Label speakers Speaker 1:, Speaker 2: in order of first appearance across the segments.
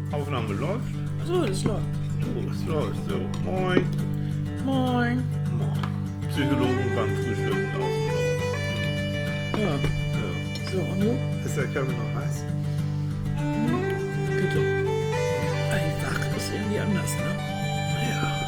Speaker 1: Aufnahme läuft.
Speaker 2: So, das läuft.
Speaker 1: So, es läuft. So, moin.
Speaker 2: Moin.
Speaker 1: Moin. Psychologen beim Frühstücken außen.
Speaker 2: Ja.
Speaker 1: Ja.
Speaker 2: So, und du?
Speaker 1: Ist der Kaffee noch heiß?
Speaker 2: Bitte. Einfach ist irgendwie anders, ne?
Speaker 1: Ja.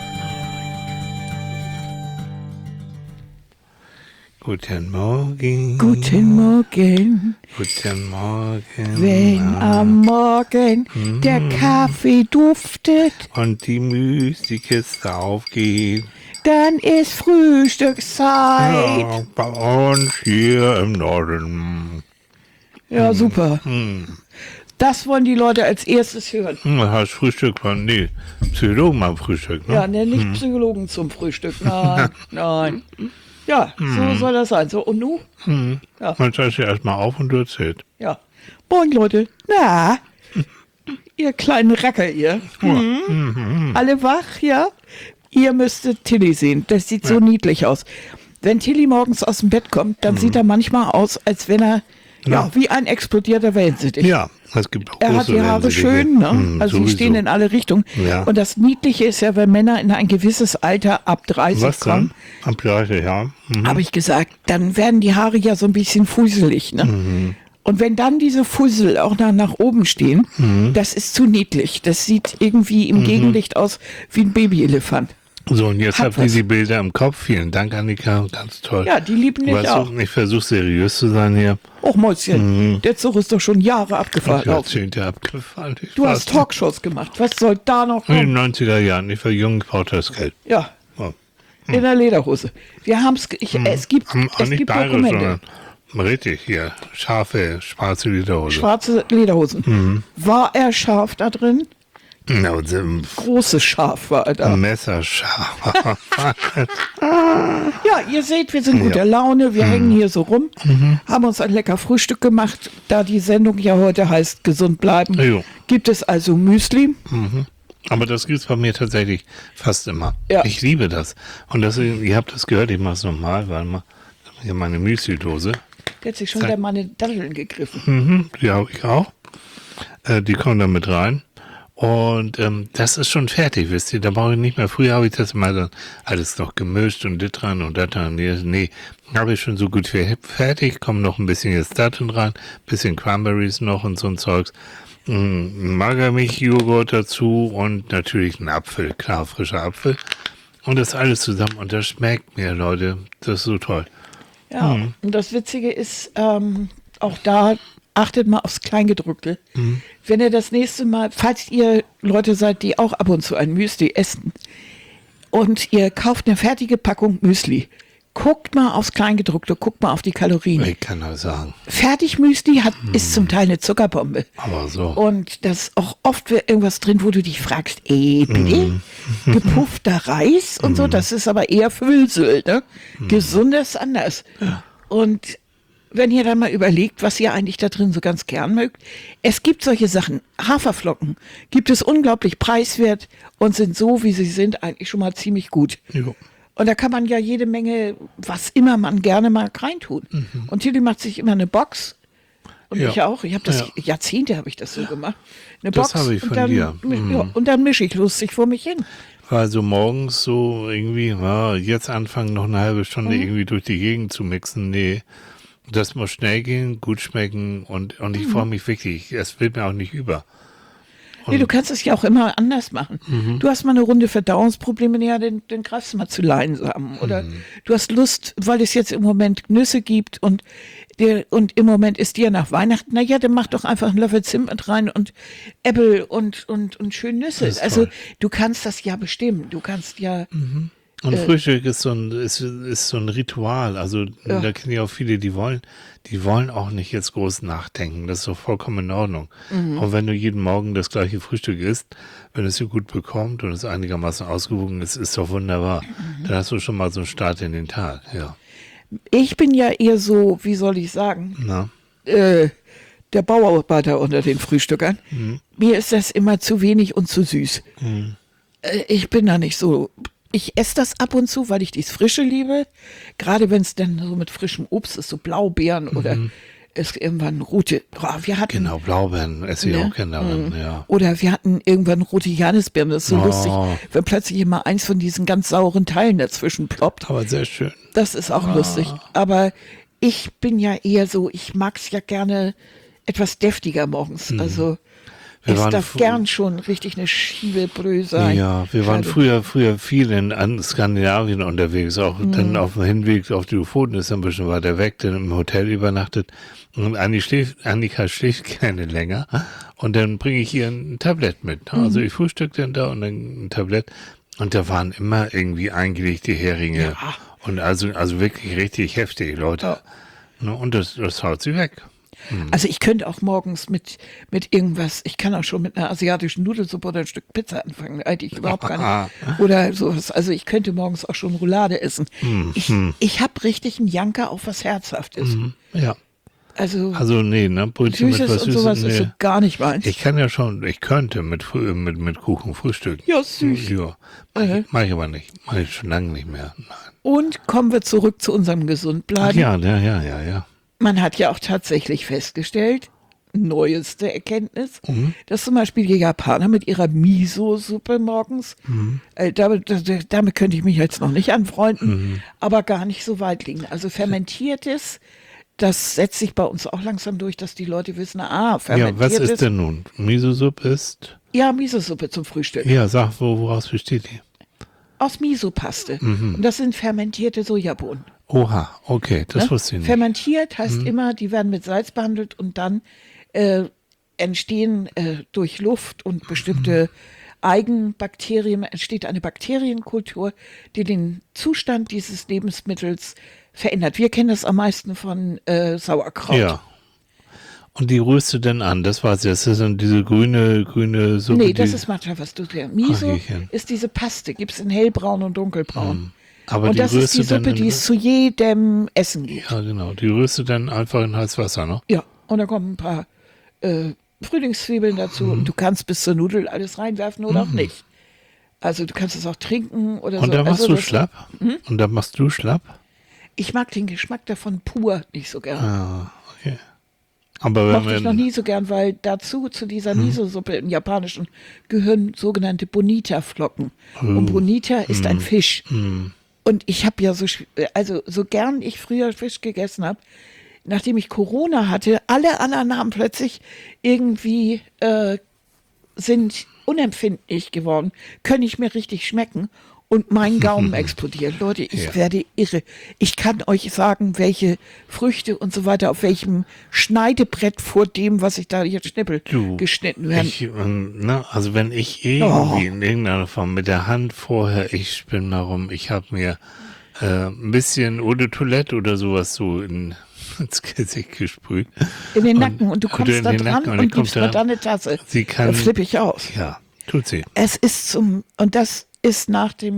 Speaker 1: Guten Morgen.
Speaker 2: Guten Morgen.
Speaker 1: Guten Morgen.
Speaker 2: Wenn am Morgen der Kaffee duftet,
Speaker 1: und die Müsli-Kiste aufgeht.
Speaker 2: dann ist Frühstückszeit.
Speaker 1: Ja, bei uns hier im Norden.
Speaker 2: Ja, super. Das wollen die Leute als erstes hören.
Speaker 1: Das heißt Frühstück von, nee, Psychologen beim Frühstück, ne?
Speaker 2: Ja, ne, nicht Psychologen zum Frühstück. Nein, nein. Ja, so soll das sein. So, und nu? Ja.
Speaker 1: Man steigt sich erstmal auf und du erzählst.
Speaker 2: Ja. Moin, Leute. Na, ihr kleinen Racker, ihr. Alle wach, ja? Ihr müsstet Tilly sehen. Das sieht so niedlich aus. Wenn Tilly morgens aus dem Bett kommt, dann sieht er manchmal aus, als wenn er, ja, wie ein explodierter Wellensittich.
Speaker 1: Ja, es gibt auch
Speaker 2: Er hat die Haare schön, ne? Also die stehen in alle Richtungen.
Speaker 1: Ja.
Speaker 2: Und das Niedliche ist ja, wenn Männer in ein gewisses Alter ab 30
Speaker 1: Was
Speaker 2: kommen,
Speaker 1: dann? Ab 30, ja.
Speaker 2: habe ich gesagt, dann werden die Haare ja so ein bisschen fusselig. Ne? Und wenn dann diese Fussel auch nach oben stehen, das ist zu niedlich. Das sieht irgendwie im Gegenlicht aus wie ein Babyelefant.
Speaker 1: So, und jetzt
Speaker 2: Hat
Speaker 1: habt ihr
Speaker 2: was.
Speaker 1: die Bilder im Kopf. Vielen Dank, Annika. Ganz toll.
Speaker 2: Ja, die lieben dich
Speaker 1: Weißt
Speaker 2: auch.
Speaker 1: du, ich versuche seriös zu sein hier.
Speaker 2: Och, Mäuschen, der Zug ist doch schon Jahre abgefahren.
Speaker 1: Jahrzehnte abgefallen. Ich
Speaker 2: Du
Speaker 1: weiß
Speaker 2: hast Talkshows gemacht. Was soll da noch
Speaker 1: nicht. In
Speaker 2: kommen?
Speaker 1: den 90er Jahren. Ich war jung, ich brauchte das Geld.
Speaker 2: Ja,
Speaker 1: Oh.
Speaker 2: in der Lederhose. Wir haben's, es gibt
Speaker 1: Nicht bayerisch,
Speaker 2: Dokumente.
Speaker 1: sondern richtig hier. Scharfe, schwarze Lederhose.
Speaker 2: Schwarze Lederhosen. War er scharf da drin?
Speaker 1: Ja, und so
Speaker 2: Großes Schaf war er da.
Speaker 1: ein Messerscharf.
Speaker 2: Ja, ihr seht, wir sind guter Laune, wir hängen hier so rum, haben uns ein lecker Frühstück gemacht. Da die Sendung ja heute heißt Gesund bleiben,
Speaker 1: Jo.
Speaker 2: gibt es also Müsli.
Speaker 1: Aber das gibt's bei mir tatsächlich fast immer.
Speaker 2: Ja.
Speaker 1: Ich liebe das. Und das, ihr habt das gehört, ich mache es nochmal, weil hier meine Müsli-Dose.
Speaker 2: Der hat sich schon wieder meine Datteln gegriffen.
Speaker 1: Die habe ich auch. Die kommen da mit rein. Und das ist schon fertig, wisst ihr. Da brauche ich nicht mehr. Früher habe ich das mal dann alles noch gemischt und das dran und das dran. Nee, habe ich schon so gut fertig. Kommen noch ein bisschen jetzt da drin rein. Bisschen Cranberries noch und so ein Zeugs. Magermilch-Joghurt dazu und natürlich ein Apfel. Klar, frischer Apfel. Und das alles zusammen. Und das schmeckt mir, Leute. Das ist so toll.
Speaker 2: Ja, und das Witzige ist, auch da achtet mal aufs Kleingedruckte. Wenn ihr das nächste Mal, falls ihr Leute seid, die auch ab und zu ein Müsli essen und ihr kauft eine fertige Packung Müsli, guckt mal aufs Kleingedruckte, guckt mal auf die Kalorien.
Speaker 1: Ich kann das sagen.
Speaker 2: Fertigmüsli ist zum Teil eine Zuckerbombe.
Speaker 1: Aber so.
Speaker 2: Und da ist auch oft irgendwas drin, wo du dich fragst, bitte? Gepuffter Reis und so, das ist aber eher Füllsel, ne? Gesundes anders. Und wenn ihr dann mal überlegt, was ihr eigentlich da drin so ganz gern mögt, es gibt solche Sachen, Haferflocken gibt es unglaublich preiswert und sind so, wie sie sind, eigentlich schon mal ziemlich gut.
Speaker 1: Jo.
Speaker 2: Und da kann man ja jede Menge, was immer man gerne mag, reintun. Und Tilly macht sich immer eine Box. Und
Speaker 1: Ja.
Speaker 2: ich auch. Ich habe das
Speaker 1: Ja.
Speaker 2: Jahrzehnte habe ich das so gemacht. Eine
Speaker 1: Das
Speaker 2: Box
Speaker 1: habe ich
Speaker 2: und
Speaker 1: von
Speaker 2: dann,
Speaker 1: dir.
Speaker 2: Ja, und dann mische ich lustig vor mich hin.
Speaker 1: Also morgens so irgendwie, jetzt anfangen, noch eine halbe Stunde irgendwie durch die Gegend zu mixen. Nee, das muss schnell gehen, gut schmecken und ich freue mich wirklich. Es wird mir auch nicht über.
Speaker 2: Nee, du kannst es ja auch immer anders machen. Du hast mal eine Runde Verdauungsprobleme, ja, den greifst du mal zu Leinsamen. Oder du hast Lust, weil es jetzt im Moment Nüsse gibt und im Moment ist dir nach Weihnachten, na ja, dann mach doch einfach einen Löffel Zimt mit rein und Äpfel und schön Nüsse.
Speaker 1: Das ist
Speaker 2: Also
Speaker 1: toll.
Speaker 2: du kannst das ja bestimmen. Du kannst ja,
Speaker 1: Und Frühstück ist so ein Ritual. Also da kenne ich auch viele, die wollen auch nicht jetzt groß nachdenken. Das ist doch vollkommen in Ordnung. Und wenn du jeden Morgen das gleiche Frühstück isst, wenn es dir gut bekommt und es einigermaßen ausgewogen ist, ist doch wunderbar. Dann hast du schon mal so einen Start in den Tag. Ja.
Speaker 2: ich bin ja eher so, wie soll ich sagen,
Speaker 1: Na?
Speaker 2: der Bauarbeiter unter den Frühstückern. Mir ist das immer zu wenig und zu süß. Ich bin da nicht so. Ich esse das ab und zu, weil ich dies Frische liebe. Gerade wenn es dann so mit frischem Obst ist, so Blaubeeren oder es irgendwann rote, wir hatten.
Speaker 1: Genau, Blaubeeren esse ich auch gerne daran, ja.
Speaker 2: Oder wir hatten irgendwann rote Johannisbeeren, das ist so lustig, wenn plötzlich immer eins von diesen ganz sauren Teilen dazwischen ploppt.
Speaker 1: Aber sehr schön.
Speaker 2: Das ist auch lustig. Aber ich bin ja eher so, ich mag es ja gerne etwas deftiger morgens. Also es darf gern schon richtig eine Schiebebrühe sein.
Speaker 1: Ja, wir waren früher viel in Skandinavien unterwegs, auch dann auf dem Hinweg auf die Lofoten ist ein bisschen weiter weg, dann im Hotel übernachtet. Und Annika schläft gerne länger und dann bringe ich ihr ein Tablett mit. Also ich frühstücke dann da und dann ein Tablett und da waren immer irgendwie eingelegte Heringe.
Speaker 2: Ja.
Speaker 1: Und also wirklich richtig heftig, Leute. Ja. Und das haut sie weg.
Speaker 2: Also ich könnte auch morgens mit irgendwas, ich kann auch schon mit einer asiatischen Nudelsuppe oder ein Stück Pizza anfangen, eigentlich überhaupt gar nicht. Oder sowas. Also ich könnte morgens auch schon Roulade essen. Ich habe richtig einen Janker auf was Herzhaftes.
Speaker 1: Ja.
Speaker 2: Also
Speaker 1: nee, ne? Brötchen
Speaker 2: Süßes
Speaker 1: mit was
Speaker 2: und sowas
Speaker 1: Süßes,
Speaker 2: ist so gar nicht meins.
Speaker 1: Ich könnte mit Kuchen frühstücken.
Speaker 2: Ja, süß.
Speaker 1: Ja, mach ich aber nicht. Mach ich schon lange nicht mehr. Nein.
Speaker 2: Und kommen wir zurück zu unserem Gesundbleiben.
Speaker 1: Ja.
Speaker 2: Man hat ja auch tatsächlich festgestellt, neueste Erkenntnis, dass zum Beispiel die Japaner mit ihrer Miso-Suppe morgens, damit könnte ich mich jetzt noch nicht anfreunden, aber gar nicht so weit liegen. Also fermentiertes, das setzt sich bei uns auch langsam durch, dass die Leute wissen, fermentiertes.
Speaker 1: Ja, was ist denn nun? Miso-Suppe ist?
Speaker 2: Ja, Miso-Suppe zum Frühstück.
Speaker 1: Ja, sag, woraus besteht die?
Speaker 2: Aus Miso-Paste. Und das sind fermentierte Sojabohnen.
Speaker 1: Oha, okay, das wusste ich nicht.
Speaker 2: Fermentiert heißt immer, die werden mit Salz behandelt und dann entstehen durch Luft und bestimmte Eigenbakterien, entsteht eine Bakterienkultur, die den Zustand dieses Lebensmittels verändert. Wir kennen das am meisten von Sauerkraut.
Speaker 1: Ja. Und die rührst du denn an? Das weiß ich. Das ist dann diese grüne Suppe.
Speaker 2: Nee, das ist Matcha, was du dir. Miso ist diese Paste, gibt es in hellbraun und dunkelbraun.
Speaker 1: Aber
Speaker 2: und das ist die Suppe, die es zu jedem Essen gibt.
Speaker 1: Ja, genau. Die rührst du dann einfach in heißes Wasser, ne?
Speaker 2: Ja, und da kommen ein paar Frühlingszwiebeln dazu und du kannst bis zur Nudel alles reinwerfen oder auch nicht. Also du kannst es auch trinken oder so.
Speaker 1: Und dann machst du schlapp? Und dann machst du schlapp?
Speaker 2: Ich mag den Geschmack davon pur nicht so gern.
Speaker 1: Ah, okay. Aber
Speaker 2: Mochte ich noch nie so gern, weil dazu, zu dieser Miso-Suppe im Japanischen, gehören sogenannte Bonita-Flocken. Und Bonita ist ein Fisch. Und ich habe ja so gern ich früher Fisch gegessen habe, nachdem ich Corona hatte, alle anderen haben plötzlich irgendwie sind unempfindlich geworden, können nicht mehr richtig schmecken und mein Gaumen explodiert. Leute, ich werde irre. Ich kann euch sagen, welche Früchte und so weiter auf welchem Schneidebrett vor dem, was ich da jetzt schnippel, geschnitten werden.
Speaker 1: Also wenn ich irgendwie in irgendeiner Form mit der Hand vorher, ich spinne darum, ich habe mir ein bisschen Eau de Toilette oder sowas so ins Gesicht gesprüht.
Speaker 2: In den Nacken und du kommst da dran und gibst mir dann eine Tasse. Da flippe ich aus.
Speaker 1: Ja, tut sie.
Speaker 2: Es ist und das ist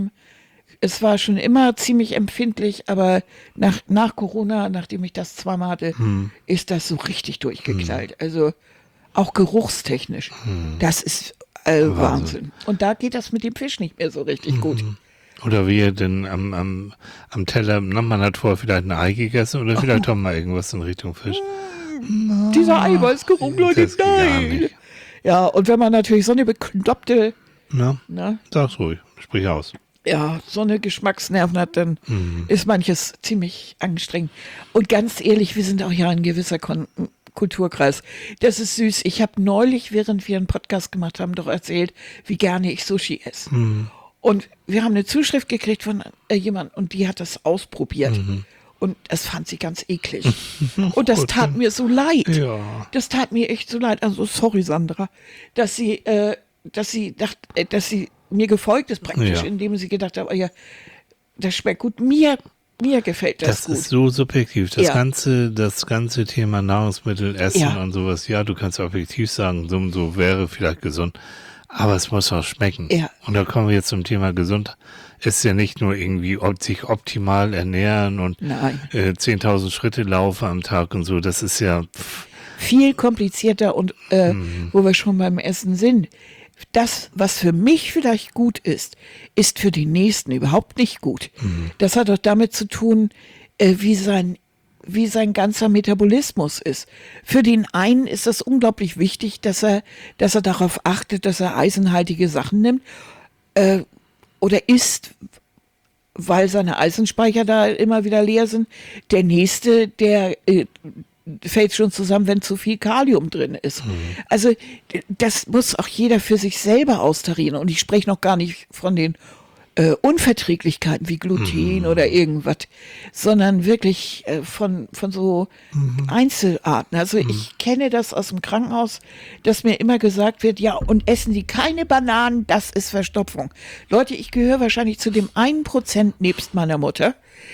Speaker 2: es war schon immer ziemlich empfindlich, aber nach Corona, nachdem ich das zweimal hatte, ist das so richtig durchgeknallt. Also auch geruchstechnisch. Das ist Wahnsinn. Und da geht das mit dem Fisch nicht mehr so richtig gut.
Speaker 1: Oder wie denn am Teller, man hat vorher vielleicht ein Ei gegessen oder vielleicht auch mal irgendwas in Richtung Fisch.
Speaker 2: Dieser Eiweißgeruch, Leute, nein! Ja, und wenn man natürlich so eine bekloppte
Speaker 1: sag's ruhig, sprich aus.
Speaker 2: Ja, so eine Geschmacksnerven hat, dann ist manches ziemlich anstrengend. Und ganz ehrlich, wir sind auch ja ein gewisser Kulturkreis. Das ist süß. Ich habe neulich, während wir einen Podcast gemacht haben, doch erzählt, wie gerne ich Sushi esse. Und wir haben eine Zuschrift gekriegt von jemandem und die hat das ausprobiert. Und das fand sie ganz eklig. Und das tat mir so leid. Ja. Das tat mir echt so leid. Also sorry, Sandra, dass sie mir gefolgt ist praktisch, indem sie gedacht hat, oh ja, das schmeckt gut. Mir gefällt das gut.
Speaker 1: Das ist so subjektiv. Das ganze Thema Nahrungsmittel, Essen und sowas, ja, du kannst objektiv sagen, so wäre vielleicht gesund. Aber es muss auch schmecken. Ja. Und da kommen wir jetzt zum Thema gesund. Ist ja nicht nur irgendwie sich optimal ernähren und 10.000 Schritte laufen am Tag und so. Das ist ja
Speaker 2: viel komplizierter und wo wir schon beim Essen sind. Das, was für mich vielleicht gut ist, ist für die Nächsten überhaupt nicht gut. Das hat doch damit zu tun, wie sein wie sein ganzer Metabolismus ist. Für den einen ist das unglaublich wichtig, dass er darauf achtet, dass er eisenhaltige Sachen nimmt oder isst, weil seine Eisenspeicher da immer wieder leer sind. Der nächste, der fällt schon zusammen, wenn zu viel Kalium drin ist. Also das muss auch jeder für sich selber austarieren. Und ich spreche noch gar nicht von den Unverträglichkeiten wie Gluten oder irgendwas, sondern wirklich von so Einzelarten. Also ich kenne das aus dem Krankenhaus, dass mir immer gesagt wird, ja, und essen Sie keine Bananen, das ist Verstopfung. Leute, ich gehöre wahrscheinlich zu dem 1% nebst meiner Mutter,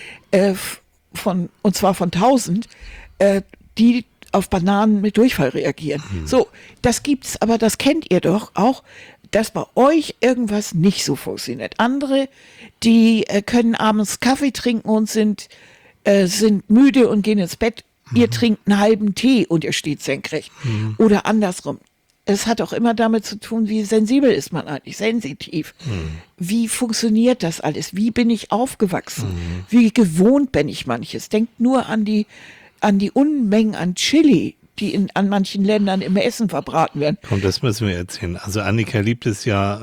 Speaker 2: und zwar von 1000, die auf Bananen mit Durchfall reagieren. So, das gibt's, aber das kennt ihr doch auch, dass bei euch irgendwas nicht so funktioniert. Andere, die können abends Kaffee trinken und sind müde und gehen ins Bett. Ihr trinkt einen halben Tee und ihr steht senkrecht. Oder andersrum. Es hat auch immer damit zu tun, wie sensibel ist man eigentlich, sensitiv. Wie funktioniert das alles? Wie bin ich aufgewachsen? Wie gewohnt bin ich manches? Denkt nur an die Unmengen an Chili, die an manchen Ländern im Essen verbraten werden.
Speaker 1: Komm, das müssen wir erzählen. Also Annika liebt es ja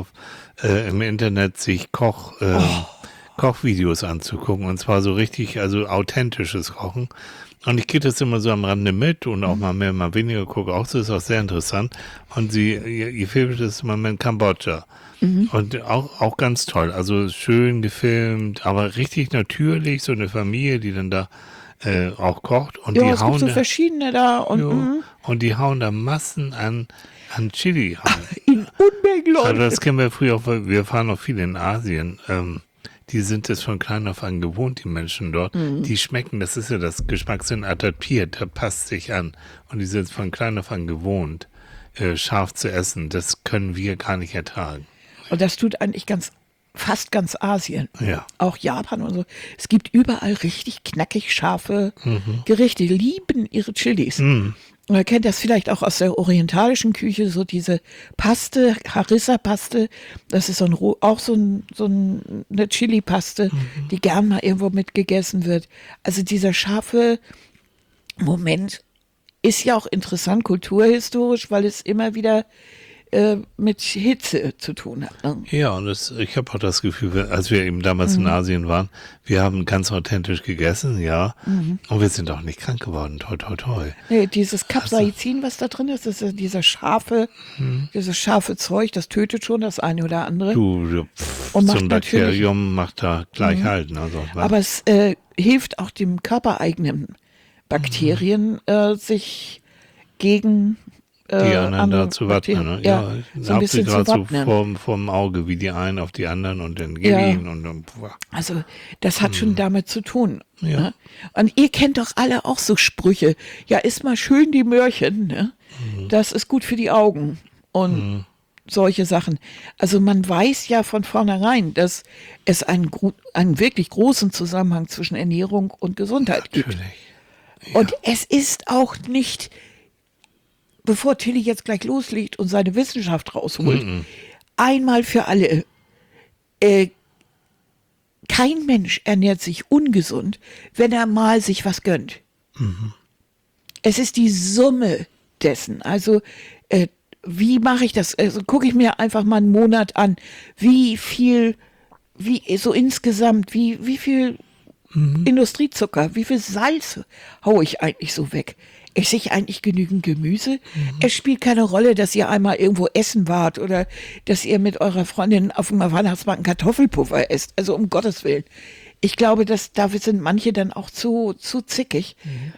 Speaker 1: im Internet, sich Kochvideos anzugucken. Und zwar so richtig, also authentisches Kochen. Und ich gehe das immer so am Rande mit und auch mal mehr, mal weniger gucke auch. Das ist auch sehr interessant. Und ihr filmt das im Moment Kambodscha. Und auch ganz toll. Also schön gefilmt, aber richtig natürlich. So eine Familie, die dann da auch kocht. Und
Speaker 2: Ja,
Speaker 1: die
Speaker 2: es
Speaker 1: hauen
Speaker 2: gibt so
Speaker 1: da,
Speaker 2: verschiedene da.
Speaker 1: und die hauen da Massen an Chili rein.
Speaker 2: In Unmengen, Leute.
Speaker 1: Also das kennen wir früher auch, weil wir fahren auch viel in Asien. Die sind es von klein auf an gewohnt, die Menschen dort. Die schmecken, das ist ja das Geschmackssinn adaptiert, der passt sich an. Und die sind es von klein auf an gewohnt, scharf zu essen. Das können wir gar nicht ertragen.
Speaker 2: Und das tut eigentlich fast ganz Asien.
Speaker 1: Ja.
Speaker 2: Auch Japan und so. Es gibt überall richtig knackig scharfe Gerichte. Die lieben ihre Chilis. Man kennt das vielleicht auch aus der orientalischen Küche, so diese Paste, Harissa-Paste. Das ist auch so eine Chili-Paste, die gern mal irgendwo mitgegessen wird. Also dieser scharfe Moment ist ja auch interessant, kulturhistorisch, weil es immer wieder mit Hitze zu tun hat. Ne?
Speaker 1: Ja, und ich habe auch das Gefühl, als wir eben damals in Asien waren, wir haben ganz authentisch gegessen, ja, und wir sind auch nicht krank geworden, toi, toi, toi.
Speaker 2: Nee, dieses Capsaicin, was da drin ist, das ist dieses scharfe Zeug, das tötet schon das eine oder andere.
Speaker 1: Und so ein Bakterium macht da gleich halt. Also,
Speaker 2: aber es hilft auch dem körpereigenen Bakterien, sich gegen
Speaker 1: die einander zu wappnen. Ne?
Speaker 2: Ja, so ein bisschen
Speaker 1: gerade
Speaker 2: zu wappnen.
Speaker 1: so vorm Auge, wie die einen auf die anderen und dann gehen.
Speaker 2: Also das hat schon damit zu tun. Ja. Ne? Und ihr kennt doch alle auch so Sprüche. Ja, iss mal schön die Möhrchen. Ne? Das ist gut für die Augen. Und solche Sachen. Also man weiß ja von vornherein, dass es einen wirklich großen Zusammenhang zwischen Ernährung und Gesundheit gibt. Ja. Und es ist auch nicht, bevor Tilly jetzt gleich loslegt und seine Wissenschaft rausholt, einmal für alle, kein Mensch ernährt sich ungesund, wenn er mal sich was gönnt. Es ist die Summe dessen. Also wie mache ich das? Also gucke ich mir einfach mal einen Monat an, wie viel Industriezucker, wie viel Salz haue ich eigentlich so weg? Esse ich eigentlich genügend Gemüse? Es spielt keine Rolle, dass ihr einmal irgendwo essen wart oder dass ihr mit eurer Freundin auf dem Weihnachtsmarkt einen Kartoffelpuffer esst. Also um Gottes Willen. Ich glaube, dafür sind manche dann auch zu zickig.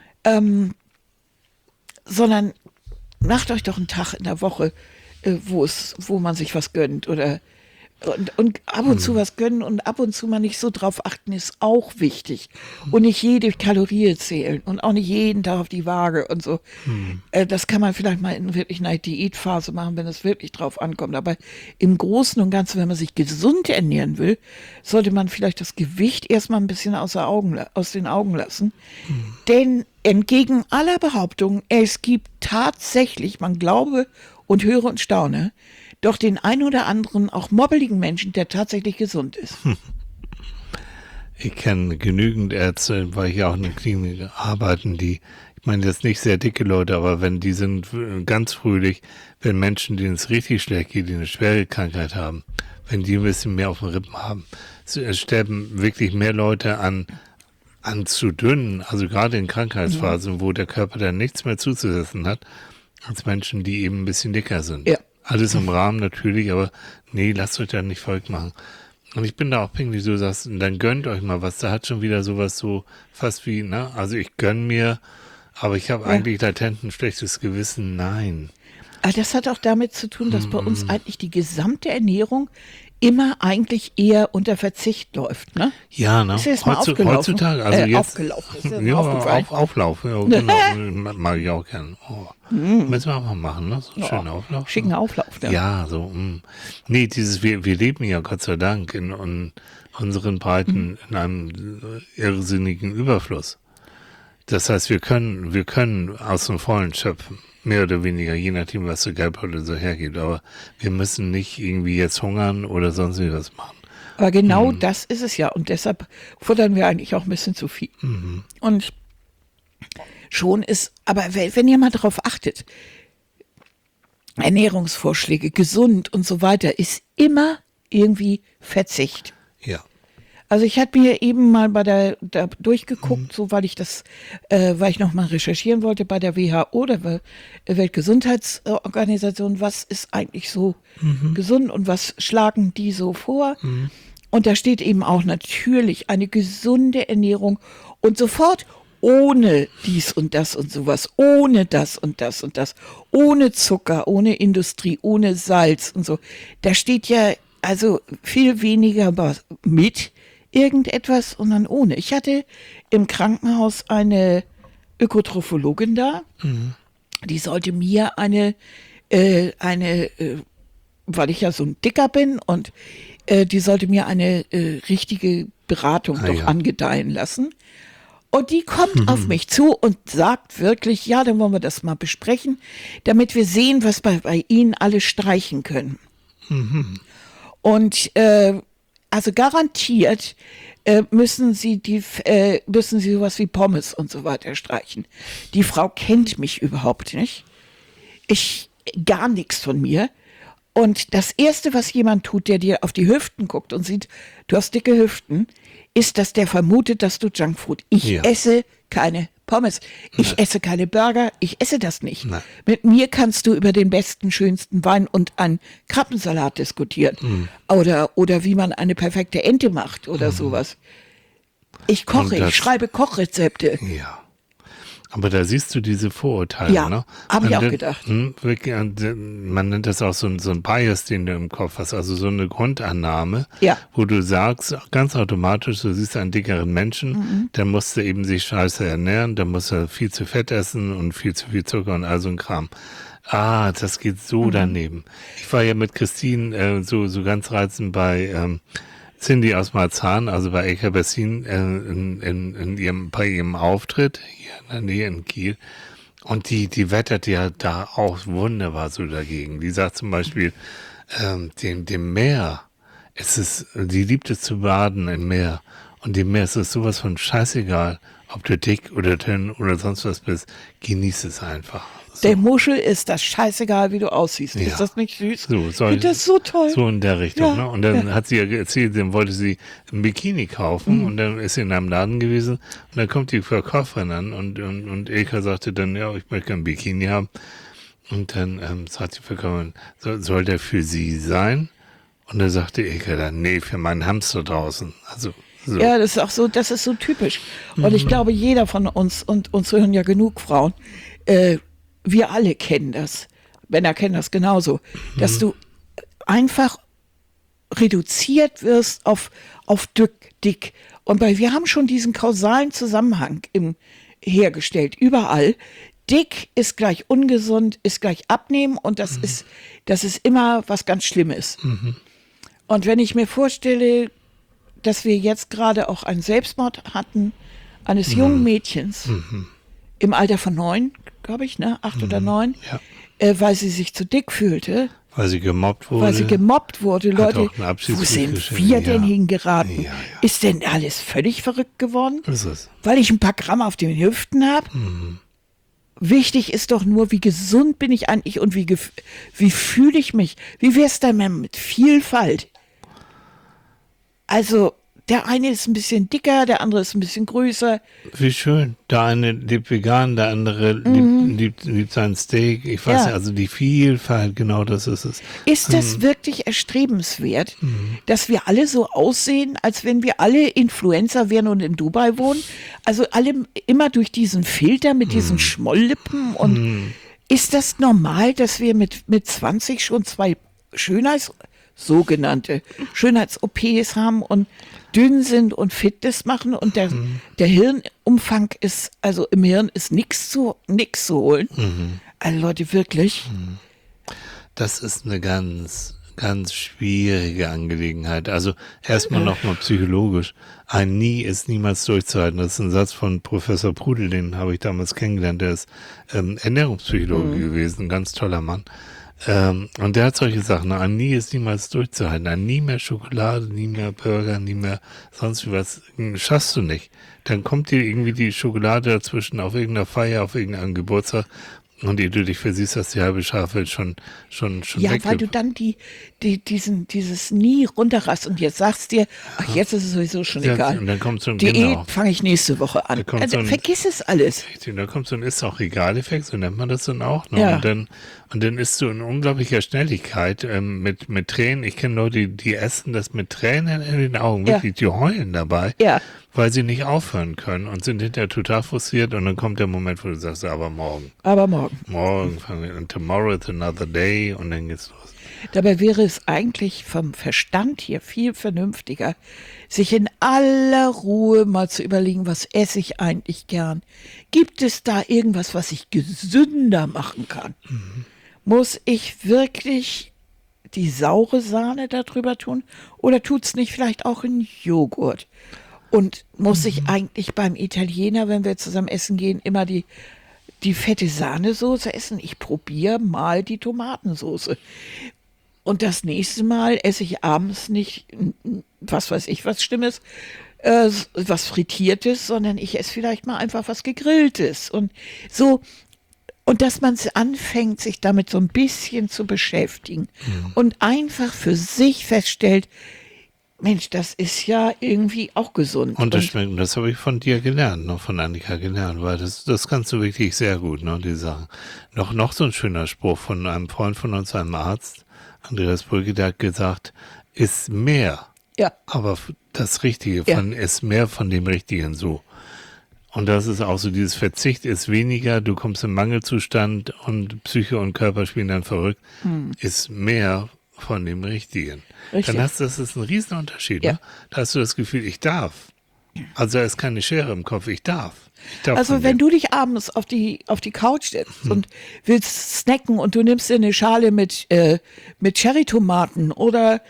Speaker 2: Sondern macht euch doch einen Tag in der Woche, wo man sich was gönnt oder und ab und zu was gönnen und ab und zu mal nicht so drauf achten, ist auch wichtig. Und nicht jede Kalorie zählen und auch nicht jeden Tag auf die Waage und so. Das kann man vielleicht mal in wirklich einer Diätphase machen, wenn es wirklich drauf ankommt. Aber im Großen und Ganzen, wenn man sich gesund ernähren will, sollte man vielleicht das Gewicht erstmal ein bisschen aus den Augen lassen. Denn entgegen aller Behauptungen, es gibt tatsächlich, man glaube und höre und staune, doch den ein oder anderen auch mobbeligen Menschen, der tatsächlich gesund ist.
Speaker 1: Ich kenne genügend Ärzte, weil ich ja auch in der Klinik arbeiten, ich meine, das sind nicht sehr dicke Leute, aber die sind ganz fröhlich, wenn Menschen, denen es richtig schlecht geht, die eine schwere Krankheit haben, wenn die ein bisschen mehr auf den Rippen haben. Es sterben wirklich mehr Leute an zu dünnen, also gerade in Krankheitsphasen, wo der Körper dann nichts mehr zuzusetzen hat, als Menschen, die eben ein bisschen dicker sind.
Speaker 2: Ja.
Speaker 1: Alles im Rahmen natürlich, aber nee, lasst euch da nicht verrückt machen. Und ich bin da auch pingelig, du sagst, dann gönnt euch mal was. Da hat schon wieder sowas so fast wie, ne? Also ich gönn mir, aber ich habe eigentlich latent ein schlechtes Gewissen. Nein.
Speaker 2: Aber das hat auch damit zu tun, dass bei uns eigentlich die gesamte Ernährung immer eigentlich eher unter Verzicht läuft, ne?
Speaker 1: Ja, ne?
Speaker 2: Ist dir das mal aufgelaufen?
Speaker 1: Heutzutage, also jetzt.
Speaker 2: Aufgelaufen, ist dir
Speaker 1: Ja,
Speaker 2: aufgefallen?
Speaker 1: Auflauf, ja, genau. Mag ich auch gern. Oh. Müssen wir auch mal machen, ne? So einen schönen Auflauf.
Speaker 2: Schicken Auflauf, ne?
Speaker 1: Ja, so. Nee, wir leben ja Gott sei Dank in unseren Breiten in einem irrsinnigen Überfluss. Das heißt, wir können aus dem Vollen schöpfen. Mehr oder weniger, je nachdem, was der Geldbeutel so hergibt. Aber wir müssen nicht irgendwie jetzt hungern oder sonst was machen.
Speaker 2: Aber genau das ist es ja. Und deshalb futtern wir eigentlich auch ein bisschen zu viel. Und schon ist, aber wenn ihr mal darauf achtet, Ernährungsvorschläge, gesund und so weiter, ist immer irgendwie Verzicht.
Speaker 1: Ja.
Speaker 2: Also ich hatte mir eben mal da durchgeguckt, so weil ich noch mal recherchieren wollte bei der WHO, der Weltgesundheitsorganisation, was ist eigentlich so gesund und was schlagen die so vor? Und da steht eben auch natürlich eine gesunde Ernährung und sofort ohne dies und das und sowas, ohne das und das und das, ohne Zucker, ohne Industrie, ohne Salz und so. Da steht ja also viel weniger mit irgendetwas und dann ohne. Ich hatte im Krankenhaus eine Ökotrophologin da, die sollte mir weil ich ja so ein Dicker bin und die sollte mir eine richtige Beratung angedeihen lassen. Und die kommt auf mich zu und sagt wirklich, ja, dann wollen wir das mal besprechen, damit wir sehen, was bei Ihnen alle streichen können. Und also garantiert müssen Sie sowas wie Pommes und so weiter streichen. Die Frau kennt mich überhaupt nicht. Gar nichts von mir. Und das Erste, was jemand tut, der dir auf die Hüften guckt und sieht, du hast dicke Hüften, ist, dass der vermutet, dass du Junkfood. Ich esse keine Pommes. Ich esse keine Burger. Ich esse das nicht.
Speaker 1: Nein.
Speaker 2: Mit mir kannst du über den besten, schönsten Wein und einen Krabbensalat diskutieren. Oder wie man eine perfekte Ente macht oder sowas. Ich koche, ich schreibe Kochrezepte.
Speaker 1: Ja. Aber da siehst du diese Vorurteile,
Speaker 2: Ja,
Speaker 1: ne?
Speaker 2: habe ich auch gedacht.
Speaker 1: Man nennt das auch so ein Bias, den du im Kopf hast, also so eine Grundannahme, wo du sagst, ganz automatisch, du siehst einen dickeren Menschen, der musste eben sich scheiße ernähren, der muss viel zu Fett essen und viel zu viel Zucker und all so ein Kram. Ah, das geht so daneben. Ich war ja mit Christine so ganz reizend bei Cindy aus Marzahn, also bei Eka Bessin, bei ihrem Auftritt hier in der Nähe in Kiel. Und die wettert ja da auch wunderbar so dagegen. Die sagt zum Beispiel, dem Meer, die liebt es zu baden im Meer. Und dem Meer ist es sowas von scheißegal, ob du dick oder dünn oder sonst was bist. Genieß es einfach. So.
Speaker 2: Der Muschel ist das scheißegal, wie du aussiehst. Ja. Ist das nicht süß? Ich finde das so toll.
Speaker 1: So in der Richtung. Ja. Ne? Und dann hat sie ja erzählt, dann wollte sie ein Bikini kaufen und dann ist sie in einem Laden gewesen und dann kommt die Verkäuferin an und Ilka sagte dann, ja, ich möchte ein Bikini haben. Und dann sagt die Verkäuferin, soll der für sie sein? Und dann sagte Ilka dann, nee, für meinen Hamster draußen. Also so.
Speaker 2: Ja, das ist auch so, das ist so typisch. Und ich glaube, jeder von uns, und uns hören ja genug Frauen, wir alle kennen das. Männer kennen das genauso. Dass du einfach reduziert wirst auf dick. Und wir haben schon diesen kausalen Zusammenhang hergestellt, überall. Dick ist gleich ungesund, ist gleich abnehmen und das ist immer was ganz Schlimmes. Und wenn ich mir vorstelle, dass wir jetzt gerade auch einen Selbstmord hatten, eines jungen Mädchens, im Alter von 9, glaube ich, 8 oder 9, weil sie sich zu dick fühlte.
Speaker 1: Weil sie gemobbt wurde.
Speaker 2: Leute,
Speaker 1: auch einen
Speaker 2: wo sind
Speaker 1: geschenkt.
Speaker 2: wir denn hingeraten?
Speaker 1: Ja, ja.
Speaker 2: Ist denn alles völlig verrückt geworden?
Speaker 1: Ist es.
Speaker 2: Weil ich ein paar Gramm auf den Hüften habe? Wichtig ist doch nur, wie gesund bin ich eigentlich und wie fühle ich mich? Wie wär's denn mit Vielfalt? Also, der eine ist ein bisschen dicker, der andere ist ein bisschen größer.
Speaker 1: Wie schön. Der eine lebt vegan, der andere liebt sein Steak. Ich weiß nicht, also die Vielfalt, genau das ist es.
Speaker 2: Ist das wirklich erstrebenswert, dass wir alle so aussehen, als wenn wir alle Influencer wären und in Dubai wohnen? Also alle immer durch diesen Filter mit diesen Schmolllippen und ist das normal, dass wir mit 20 schon 2 sogenannte Schönheits-OPs haben und dünn sind und Fitness machen und der Hirnumfang ist, also im Hirn ist nichts zu holen. Also Leute, wirklich.
Speaker 1: Das ist eine ganz, ganz schwierige Angelegenheit. Also erstmal nochmal psychologisch. Ein Nie ist niemals durchzuhalten. Das ist ein Satz von Professor Prudel, den habe ich damals kennengelernt. Der ist Ernährungspsychologe gewesen, ein ganz toller Mann. Und der hat solche Sachen. Ein Nie ist niemals durchzuhalten. Ein Nie mehr Schokolade, nie mehr Burger, nie mehr sonst wie was. Schaffst du nicht. Dann kommt dir irgendwie die Schokolade dazwischen auf irgendeiner Feier, auf irgendeinem Geburtstag. Und ehe du dich versiehst, hast die halbe Schafwelt schon
Speaker 2: ja,
Speaker 1: weg.
Speaker 2: weil du dann dieses Nie runterrast und jetzt sagst dir, ach, jetzt ist es sowieso schon egal.
Speaker 1: Und dann kommt so ein,
Speaker 2: Diät fange ich nächste Woche an. Also, vergiss es alles.
Speaker 1: Richtig, da kommt so ein ist auch Egal-Effekt, so nennt man das dann auch. Ne?
Speaker 2: Ja.
Speaker 1: Und dann isst du in unglaublicher Schnelligkeit mit Tränen. Ich kenne Leute, die essen das mit Tränen in den Augen, wirklich, die heulen dabei, weil sie nicht aufhören können und sind hinterher total frustriert und dann kommt der Moment, wo du sagst, aber morgen. Morgen fangen wir an, tomorrow is another day und dann geht's los.
Speaker 2: Dabei wäre es eigentlich vom Verstand hier viel vernünftiger, sich in aller Ruhe mal zu überlegen, was esse ich eigentlich gern? Gibt es da irgendwas, was ich gesünder machen kann? Muss ich wirklich die saure Sahne darüber tun? Oder tut's nicht vielleicht auch in Joghurt? Und muss ich eigentlich beim Italiener, wenn wir zusammen essen gehen, immer die fette Sahnesoße essen? Ich probiere mal die Tomatensoße. Und das nächste Mal esse ich abends nicht, was weiß ich, was Schlimmes, was Frittiertes, sondern ich esse vielleicht mal einfach was Gegrilltes. Und so, und dass man anfängt, sich damit so ein bisschen zu beschäftigen und einfach für sich feststellt, Mensch, das ist ja irgendwie auch gesund.
Speaker 1: Und das schmeckt, das habe ich von dir gelernt, noch von Annika gelernt, weil das kannst du wirklich sehr gut, ne, die Sachen. Noch so ein schöner Spruch von einem Freund von uns, einem Arzt, Andreas Brügge, der hat gesagt, ist mehr, aber das Richtige ist mehr von dem Richtigen so. Und das ist auch so, dieses Verzicht ist weniger, du kommst im Mangelzustand und Psyche und Körper spielen dann verrückt, ist mehr von dem Richtigen.
Speaker 2: Richtig.
Speaker 1: Dann das ist ein Riesenunterschied. Ne? Da hast du das Gefühl, ich darf. Also da ist keine Schere im Kopf, ich darf.
Speaker 2: Also wenn du dich abends auf die Couch setzt und willst snacken und du nimmst dir eine Schale mit Cherrytomaten oder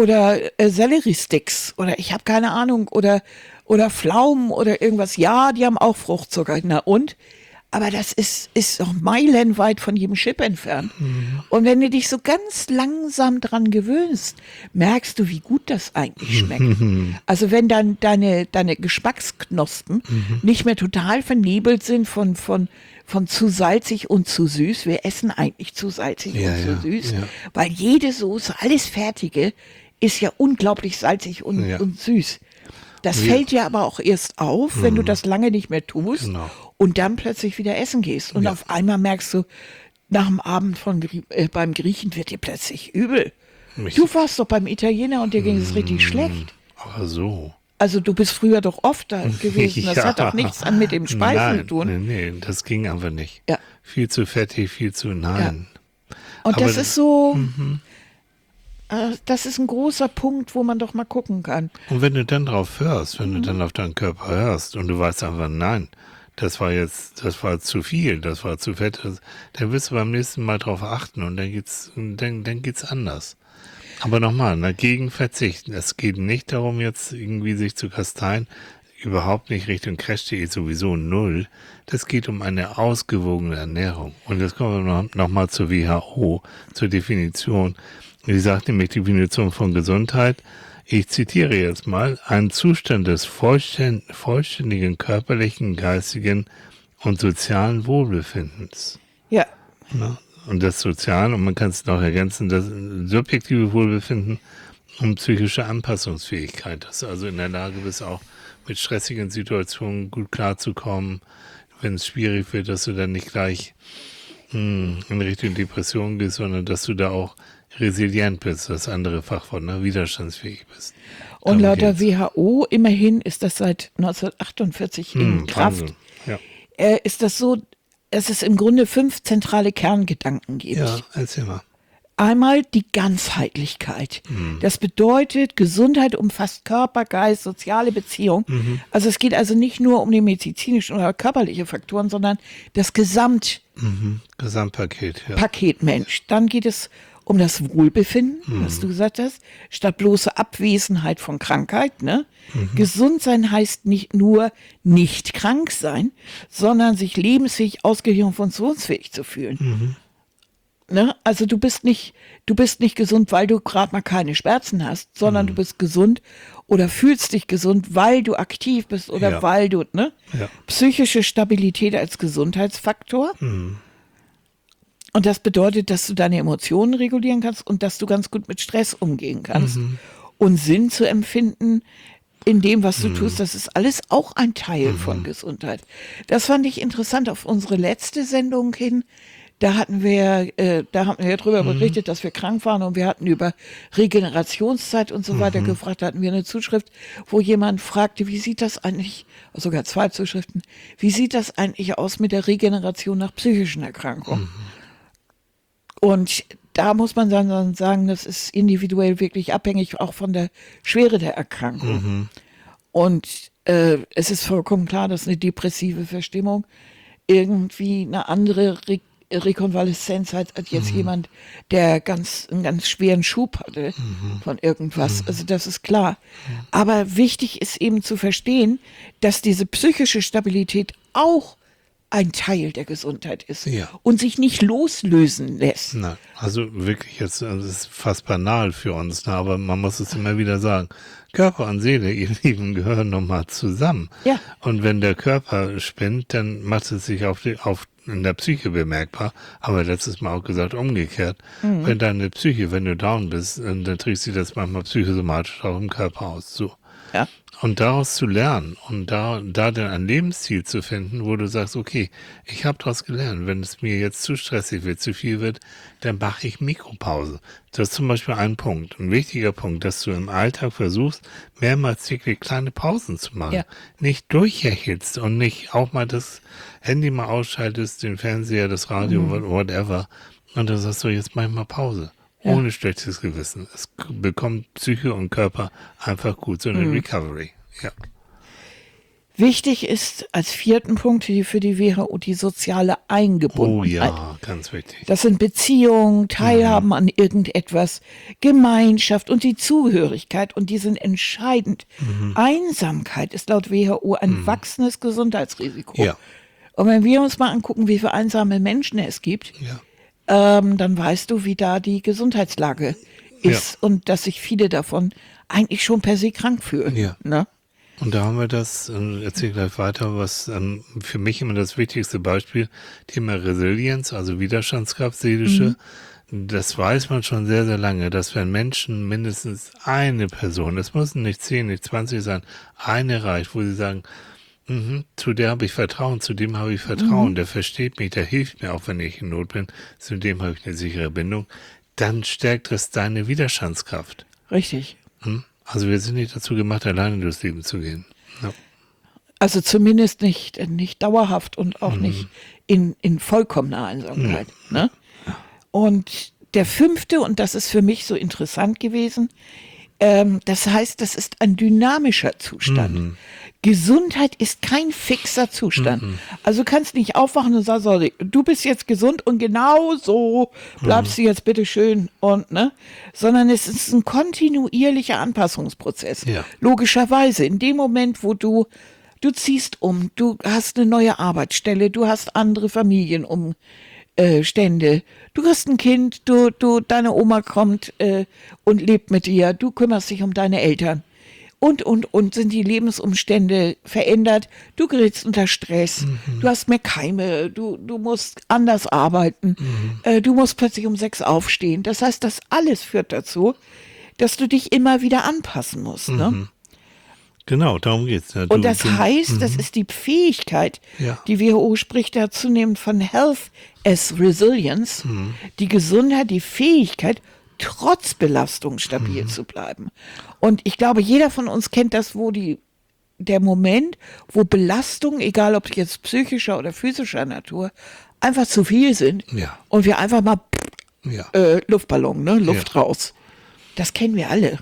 Speaker 2: Selleriesticks oder ich habe keine Ahnung oder Pflaumen oder irgendwas. Ja, die haben auch Fruchtzucker. Na und? Aber das ist doch meilenweit von jedem Chip entfernt. Und wenn du dich so ganz langsam dran gewöhnst, merkst du, wie gut das eigentlich schmeckt. Also wenn dann deine Geschmacksknospen nicht mehr total vernebelt sind von zu salzig und zu süß. Wir essen eigentlich zu salzig und zu süß, weil jede Soße, alles Fertige, ist ja unglaublich salzig und süß. Das fällt dir aber auch erst auf, wenn du das lange nicht mehr tust. Genau. Und dann plötzlich wieder essen gehst. Und auf einmal merkst du, nach dem Abend beim Griechen wird dir plötzlich übel. Du warst doch beim Italiener und dir ging es richtig schlecht.
Speaker 1: Aber so.
Speaker 2: Also du bist früher doch oft da gewesen. Das hat doch nichts mit dem Speisen zu tun.
Speaker 1: Nee, das ging einfach nicht. Ja. Viel zu fettig, viel zu nein.
Speaker 2: Ja. Und aber das ist so... Das ist ein großer Punkt, wo man doch mal gucken kann.
Speaker 1: Und wenn du dann drauf hörst, wenn du dann auf deinen Körper hörst und du weißt einfach, nein, das war zu viel, das war zu fett, dann wirst du beim nächsten Mal drauf achten und dann geht's anders. Aber nochmal, gegen Verzicht. Es geht nicht darum, jetzt irgendwie sich zu kasteien. überhaupt nicht Richtung Crash-Diät, sowieso null. Das geht um eine ausgewogene Ernährung. Und jetzt kommen wir noch mal zur WHO, zur Definition. Die sagt nämlich Definition von Gesundheit. Ich zitiere jetzt mal: ein Zustand des vollständigen körperlichen, geistigen und sozialen Wohlbefindens.
Speaker 2: Ja.
Speaker 1: Ja, und das Soziale, und man kann es noch ergänzen, das subjektive Wohlbefinden und psychische Anpassungsfähigkeit, dass du also in der Lage bist, auch mit stressigen Situationen gut klarzukommen. Wenn es schwierig wird, dass du dann nicht gleich in Richtung Depression gehst, sondern dass du da auch resilient bist, das andere Fachwort, ne? Widerstandsfähig bist.
Speaker 2: Und laut der WHO, immerhin ist das seit 1948 in Kraft, ist das so, dass es im Grunde 5 zentrale Kerngedanken gibt.
Speaker 1: Ja, erzähl mal.
Speaker 2: Einmal die Ganzheitlichkeit. Das bedeutet, Gesundheit umfasst Körper, Geist, soziale Beziehungen. Also es geht also nicht nur um die medizinischen oder körperlichen Faktoren, sondern das
Speaker 1: Gesamtpaket. Ja.
Speaker 2: Paket Mensch. Dann geht es um das Wohlbefinden, was du gesagt hast, statt bloße Abwesenheit von Krankheit. Ne? Gesund sein heißt nicht nur nicht krank sein, sondern sich lebensfähig, ausgeglichen und funktionsfähig zu fühlen. Ne? Also du bist nicht gesund, weil du gerade mal keine Schmerzen hast, sondern du bist gesund oder fühlst dich gesund, weil du aktiv bist oder weil du, ne? Ja. Psychische Stabilität als Gesundheitsfaktor. Und das bedeutet, dass du deine Emotionen regulieren kannst und dass du ganz gut mit Stress umgehen kannst. Und Sinn zu empfinden in dem, was du tust, das ist alles auch ein Teil von Gesundheit. Das fand ich interessant auf unsere letzte Sendung hin. Da haben wir drüber berichtet, dass wir krank waren und wir hatten über Regenerationszeit und so weiter gefragt. Da hatten wir eine Zuschrift, wo jemand fragte, wie sieht das eigentlich, sogar 2 Zuschriften, wie sieht das eigentlich aus mit der Regeneration nach psychischen Erkrankungen? Und da muss man dann sagen, das ist individuell wirklich abhängig auch von der Schwere der Erkrankung. Und es ist vollkommen klar, dass eine depressive Verstimmung irgendwie eine andere Rekonvaleszenz hat als jetzt jemand, der einen ganz schweren Schub hatte von irgendwas. Also das ist klar. Aber wichtig ist eben zu verstehen, dass diese psychische Stabilität auch ein Teil der Gesundheit ist und sich nicht loslösen lässt.
Speaker 1: Na, also wirklich jetzt, das ist fast banal für uns, ne? Aber man muss es immer wieder sagen. Körper und Seele, ihr Lieben, gehören nochmal zusammen. Ja. Und wenn der Körper spinnt, dann macht es sich in der Psyche bemerkbar, aber letztes Mal auch gesagt, umgekehrt. Wenn deine Psyche, wenn du down bist, dann trägt sich das manchmal psychosomatisch auch im Körper aus. So. Ja. Und daraus zu lernen und da dann ein Lebensziel zu finden, wo du sagst, okay, ich habe daraus gelernt, wenn es mir jetzt zu stressig wird, zu viel wird, dann mache ich Mikropause. Das ist zum Beispiel ein Punkt, ein wichtiger Punkt, dass du im Alltag versuchst, mehrmals täglich kleine Pausen zu machen. Ja. Nicht durchhechelst und nicht auch mal das Handy mal ausschaltest, den Fernseher, das Radio, whatever. Und dann sagst du, jetzt mach ich mal Pause. Ja. Ohne schlechtes Gewissen. Es bekommt Psyche und Körper einfach gut, so eine Recovery. Ja.
Speaker 2: Wichtig ist als 4. Punkt für die WHO die soziale Eingebundenheit.
Speaker 1: Oh ja, ganz wichtig.
Speaker 2: Das sind Beziehungen, Teilhaben an irgendetwas, Gemeinschaft und die Zugehörigkeit, und die sind entscheidend. Einsamkeit ist laut WHO ein wachsendes Gesundheitsrisiko. Ja. Und wenn wir uns mal angucken, wie viele einsame Menschen es gibt, dann weißt du, wie da die Gesundheitslage ist und dass sich viele davon eigentlich schon per se krank fühlen. Ja. Ne?
Speaker 1: Und da haben wir das, erzähle gleich weiter, was für mich immer das wichtigste Beispiel, Thema Resilienz, also Widerstandskraft, seelische. Das weiß man schon sehr, sehr lange, dass wenn Menschen mindestens eine Person, es müssen nicht 10, nicht 20 sein, eine reicht, wo sie sagen, zu der habe ich Vertrauen, zu dem habe ich Vertrauen, der versteht mich, der hilft mir auch, wenn ich in Not bin, zu dem habe ich eine sichere Bindung, dann stärkt es deine Widerstandskraft.
Speaker 2: Richtig.
Speaker 1: Also wir sind nicht dazu gemacht, alleine durchs Leben zu gehen. Ja.
Speaker 2: Also zumindest nicht dauerhaft und auch nicht in vollkommener Einsamkeit. Ne? Und der 5., und das ist für mich so interessant gewesen, das heißt, das ist ein dynamischer Zustand. Gesundheit ist kein fixer Zustand. Also du kannst nicht aufwachen und sagen, so, du bist jetzt gesund und genau so bleibst du jetzt bitte schön und, ne? Sondern es ist ein kontinuierlicher Anpassungsprozess.
Speaker 1: Ja.
Speaker 2: Logischerweise, in dem Moment, wo du ziehst um, du hast eine neue Arbeitsstelle, du hast andere Familienumstände, du hast ein Kind, deine Oma kommt und lebt mit dir, du kümmerst dich um deine Eltern. Und sind die Lebensumstände verändert. Du gerätst unter Stress, du hast mehr Keime, du musst anders arbeiten, du musst plötzlich um 6 aufstehen. Das heißt, das alles führt dazu, dass du dich immer wieder anpassen musst. Ne?
Speaker 1: Genau, darum geht's. Ja,
Speaker 2: Und das heißt, das ist die Fähigkeit, die WHO spricht da zunehmend von Health as Resilience, die Gesundheit, die Fähigkeit, trotz Belastung stabil zu bleiben. Und ich glaube, jeder von uns kennt das, wo der Moment, wo Belastungen, egal ob jetzt psychischer oder physischer Natur, einfach zu viel sind und wir einfach mal Luftballon, ne? Luft raus. Das kennen wir alle.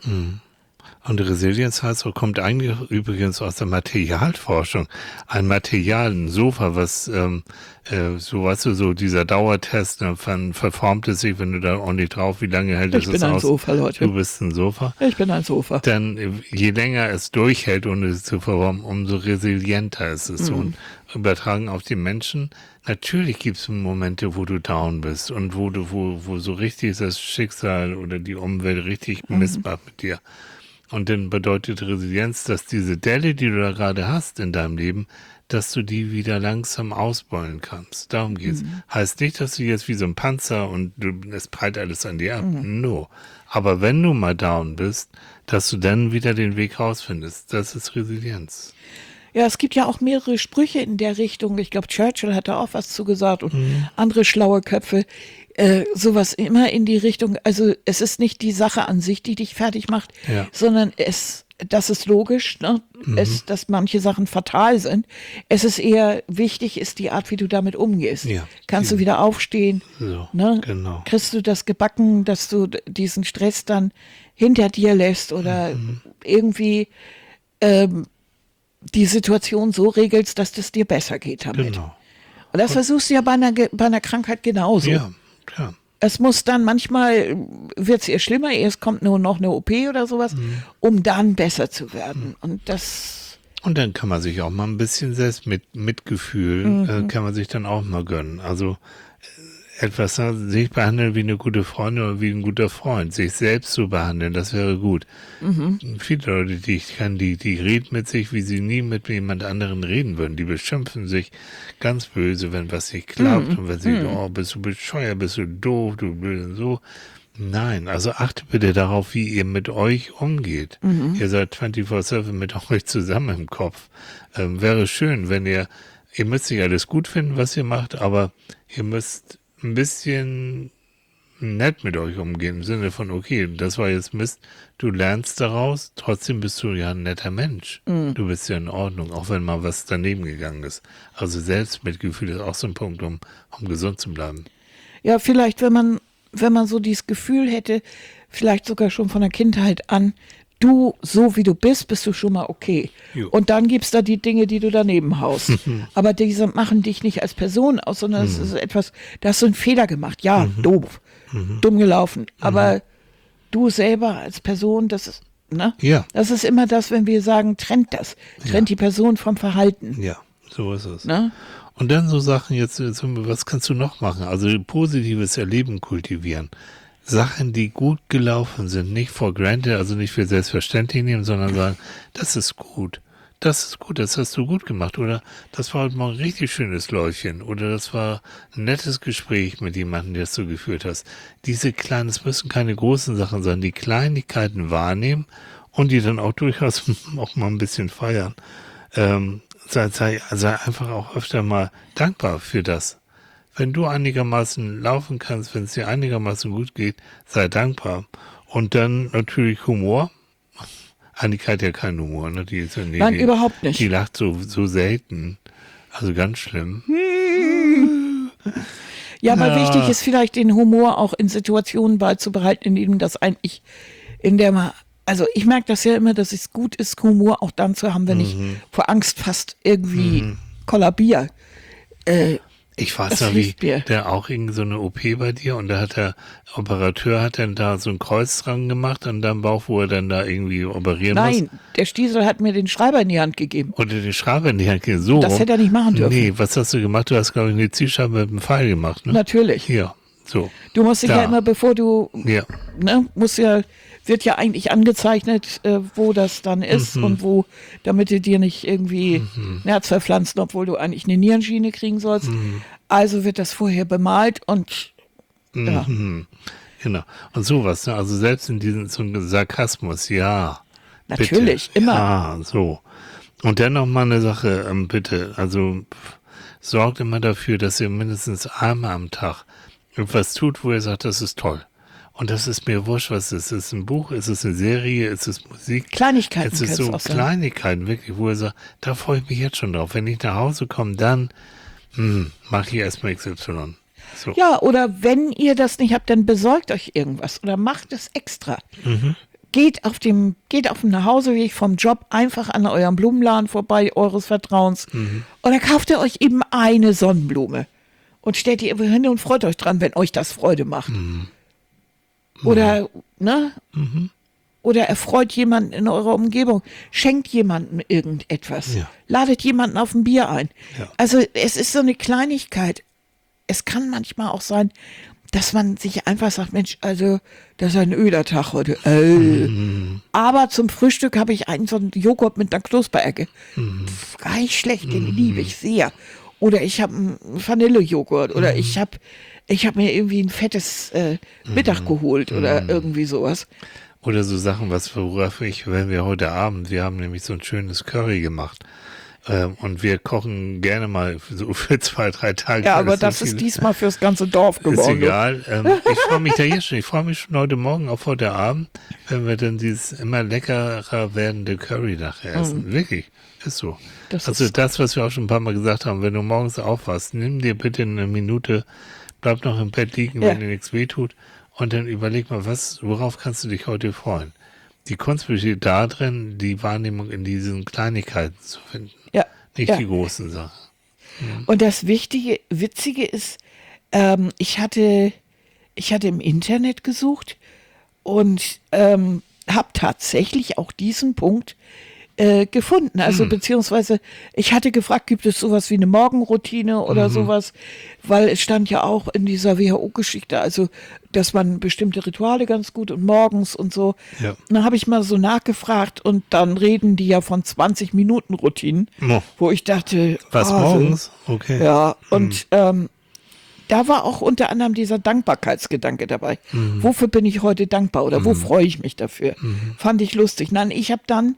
Speaker 1: Und Resilienz heißt, kommt eigentlich übrigens aus der Materialforschung. Ein Material, ein Sofa, was, so weißt du, so dieser Dauertest, ne, verformt es sich, wenn du da ordentlich drauf, wie lange hält es aus?
Speaker 2: Ich bin ein Sofa, Leute.
Speaker 1: Du bist ein Sofa?
Speaker 2: Ich bin ein Sofa.
Speaker 1: Dann, je länger es durchhält, ohne es zu verformen, umso resilienter ist es. Und übertragen auf die Menschen, natürlich gibt es Momente, wo du down bist und wo so richtig das Schicksal oder die Umwelt richtig Mist macht mit dir. Und dann bedeutet Resilienz, dass diese Delle, die du da gerade hast in deinem Leben, dass du die wieder langsam ausbeulen kannst. Darum geht's. Heißt nicht, dass du jetzt wie so ein Panzer und es prallt alles an dir ab. No. Aber wenn du mal down bist, dass du dann wieder den Weg rausfindest. Das ist Resilienz.
Speaker 2: Ja, es gibt ja auch mehrere Sprüche in der Richtung. Ich glaube, Churchill hat da auch was zu gesagt und andere schlaue Köpfe. Sowas immer in die Richtung, also es ist nicht die Sache an sich, die dich fertig macht, sondern das ist logisch, ne? Dass manche Sachen fatal sind. Es ist eher wichtig, ist die Art, wie du damit umgehst. Ja, kannst du wieder aufstehen?
Speaker 1: So,
Speaker 2: ne?
Speaker 1: Genau.
Speaker 2: Kriegst du das gebacken, dass du diesen Stress dann hinter dir lässt oder irgendwie die Situation so regelst, dass es dir besser geht damit.
Speaker 1: Genau.
Speaker 2: Und das versuchst du ja bei einer Krankheit genauso.
Speaker 1: Ja, klar.
Speaker 2: Es muss dann manchmal, wird es eher schlimmer, erst kommt nur noch eine OP oder sowas, um dann besser zu werden. Und
Speaker 1: dann kann man sich auch mal ein bisschen selbst mit Mitgefühl, kann man sich dann auch mal gönnen. Also etwas sich behandeln wie eine gute Freundin oder wie ein guter Freund, sich selbst zu behandeln, das wäre gut. Viele Leute, die ich kenne, die reden mit sich, wie sie nie mit jemand anderen reden würden. Die beschimpfen sich ganz böse, wenn was nicht klappt und wenn sie, oh, bist du bescheuert, bist du doof, du blöd so. Nein, also achtet bitte darauf, wie ihr mit euch umgeht. Ihr seid 24/7 mit euch zusammen im Kopf. Wäre schön, wenn ihr müsst nicht alles gut finden, was ihr macht, aber ihr müsst ein bisschen nett mit euch umgehen, im Sinne von, okay, das war jetzt Mist, du lernst daraus, trotzdem bist du ja ein netter Mensch. Du bist ja in Ordnung, auch wenn mal was daneben gegangen ist. Also Selbstmitgefühl ist auch so ein Punkt, um gesund zu bleiben.
Speaker 2: Ja, vielleicht, wenn man so dieses Gefühl hätte, vielleicht sogar schon von der Kindheit an, du, so wie du bist du schon mal okay. Jo. Und dann gibt's da die Dinge, die du daneben haust. Aber diese machen dich nicht als Person aus, sondern es ist etwas, da hast du einen Fehler gemacht. Ja, doof, dumm gelaufen. Aber du selber als Person, das ist, ne?
Speaker 1: Ja.
Speaker 2: Das ist immer das, wenn wir sagen, trennt die Person vom Verhalten.
Speaker 1: Ja, so ist es.
Speaker 2: Ne?
Speaker 1: Und dann so Sachen jetzt, was kannst du noch machen? Also positives Erleben kultivieren. Sachen, die gut gelaufen sind, nicht for granted, also nicht für selbstverständlich nehmen, sondern sagen, das ist gut, das hast du gut gemacht, oder das war heute mal ein richtig schönes Läufchen, oder das war ein nettes Gespräch mit jemandem, das du geführt hast. Diese kleinen, es müssen keine großen Sachen sein, die Kleinigkeiten wahrnehmen und die dann auch durchaus auch mal ein bisschen feiern. Sei einfach auch öfter mal dankbar für das. Wenn du einigermaßen laufen kannst, wenn es dir einigermaßen gut geht, sei dankbar. Und dann natürlich Humor. Annika hat ja keinen Humor, ne?
Speaker 2: Nein, überhaupt nicht.
Speaker 1: Die lacht so selten. Also ganz schlimm.
Speaker 2: Ja, aber wichtig ist vielleicht, den Humor auch in Situationen beizubehalten, in denen das eigentlich, in der man also ich merke das ja immer, dass es gut ist, Humor auch dann zu haben, wenn ich vor Angst fast irgendwie kollabiere.
Speaker 1: Ich weiß
Speaker 2: Das
Speaker 1: noch, wie
Speaker 2: hilft mir.
Speaker 1: der auch irgend so eine OP bei dir und da hat der Operateur hat dann da so ein Kreuz dran gemacht an deinem Bauch, wo er dann da irgendwie operieren muss.
Speaker 2: Nein, der Stiesel hat mir den Schreiber in die Hand gegeben.
Speaker 1: Oder den Schreiber in die Hand gegeben. So
Speaker 2: Das
Speaker 1: rum.
Speaker 2: hätte er nicht machen dürfen.
Speaker 1: Nee, was hast du gemacht? Du hast, glaube ich, eine Zielscheibe mit einem Pfeil gemacht, ne?
Speaker 2: Natürlich.
Speaker 1: Hier, so.
Speaker 2: Du musst dich
Speaker 1: Da.
Speaker 2: ja immer, bevor du,
Speaker 1: Ja.
Speaker 2: ne, wird ja eigentlich angezeichnet, wo das dann ist und wo, damit die dir nicht irgendwie ein Herz verpflanzen, obwohl du eigentlich eine Nierenschiene kriegen sollst. Also wird das vorher bemalt und ja.
Speaker 1: Genau. Und sowas, ne? Also selbst in diesem so einem Sarkasmus, ja.
Speaker 2: Natürlich,
Speaker 1: bitte.
Speaker 2: immer.
Speaker 1: Ja, so. Und dann noch mal eine Sache, bitte. Also sorgt immer dafür, dass ihr mindestens einmal am Tag etwas tut, wo ihr sagt, das ist toll. Und das ist mir wurscht, was es ist. Ist es ein Buch, ist es eine Serie, ist es Musik?
Speaker 2: Kleinigkeiten
Speaker 1: Es ist
Speaker 2: kann's
Speaker 1: so
Speaker 2: auch sein.
Speaker 1: Kleinigkeiten, wirklich, wo ihr sagt, da freue ich mich jetzt schon drauf. Wenn ich nach Hause komme, dann mache ich erstmal XY. So.
Speaker 2: Ja, oder wenn ihr das nicht habt, dann besorgt euch irgendwas oder macht es extra. Geht auf dem Nachhauseweg vom Job einfach an eurem Blumenladen vorbei, eures Vertrauens. Und dann kauft ihr euch eben eine Sonnenblume und stellt die irgendwo hin und freut euch dran, wenn euch das Freude macht. Oder, ne? Oder erfreut jemanden in eurer Umgebung. Schenkt jemandem irgendetwas.
Speaker 1: Ja.
Speaker 2: Ladet jemanden auf ein Bier ein.
Speaker 1: Ja.
Speaker 2: Also es ist so eine Kleinigkeit. Es kann manchmal auch sein, dass man sich einfach sagt, Mensch, also das ist ein öder Tag heute. Aber zum Frühstück habe ich so einen Joghurt mit einer Knusperecke. Gar nicht schlecht, den liebe ich sehr. Oder ich habe einen Vanillejoghurt. Oder ich hab mir irgendwie ein fettes Mittag geholt oder irgendwie sowas.
Speaker 1: Oder so Sachen, wenn wir heute Abend, wir haben nämlich so ein schönes Curry gemacht. Und wir kochen gerne mal so für 2, 3 Tage.
Speaker 2: Ja,
Speaker 1: weil
Speaker 2: aber
Speaker 1: es so
Speaker 2: das ist
Speaker 1: viel-
Speaker 2: diesmal fürs ganze Dorf
Speaker 1: Ist
Speaker 2: geworden.
Speaker 1: egal. Ich freue mich da jetzt schon. Ich freue mich schon heute Morgen auf heute Abend, wenn wir dann dieses immer leckerer werdende Curry nachher essen. Wirklich. Ist so.
Speaker 2: Das
Speaker 1: Also
Speaker 2: ist-
Speaker 1: das, was wir auch schon ein paar Mal gesagt haben, wenn du morgens aufwachst, nimm dir bitte eine Minute, bleib noch im Bett liegen,
Speaker 2: Ja.
Speaker 1: wenn dir nichts wehtut und dann überleg mal, worauf kannst du dich heute freuen? Die Kunst besteht darin, die Wahrnehmung in diesen Kleinigkeiten zu finden.
Speaker 2: Ja.
Speaker 1: Nicht
Speaker 2: Ja.
Speaker 1: die großen Sachen.
Speaker 2: Und das Witzige ist, ich hatte im Internet gesucht und habe tatsächlich auch diesen Punkt gefunden. Also beziehungsweise ich hatte gefragt, gibt es sowas wie eine Morgenroutine oder sowas, weil es stand ja auch in dieser WHO-Geschichte, also dass man bestimmte Rituale ganz gut und morgens und so.
Speaker 1: Ja.
Speaker 2: Und dann habe ich mal so nachgefragt und dann reden die ja von 20 Minuten Routinen,
Speaker 1: Oh.
Speaker 2: wo ich dachte,
Speaker 1: Was morgens? Okay.
Speaker 2: ja, und da war auch unter anderem dieser Dankbarkeitsgedanke dabei. Wofür bin ich heute dankbar oder wo freue ich mich dafür? Fand ich lustig. Nein, ich habe dann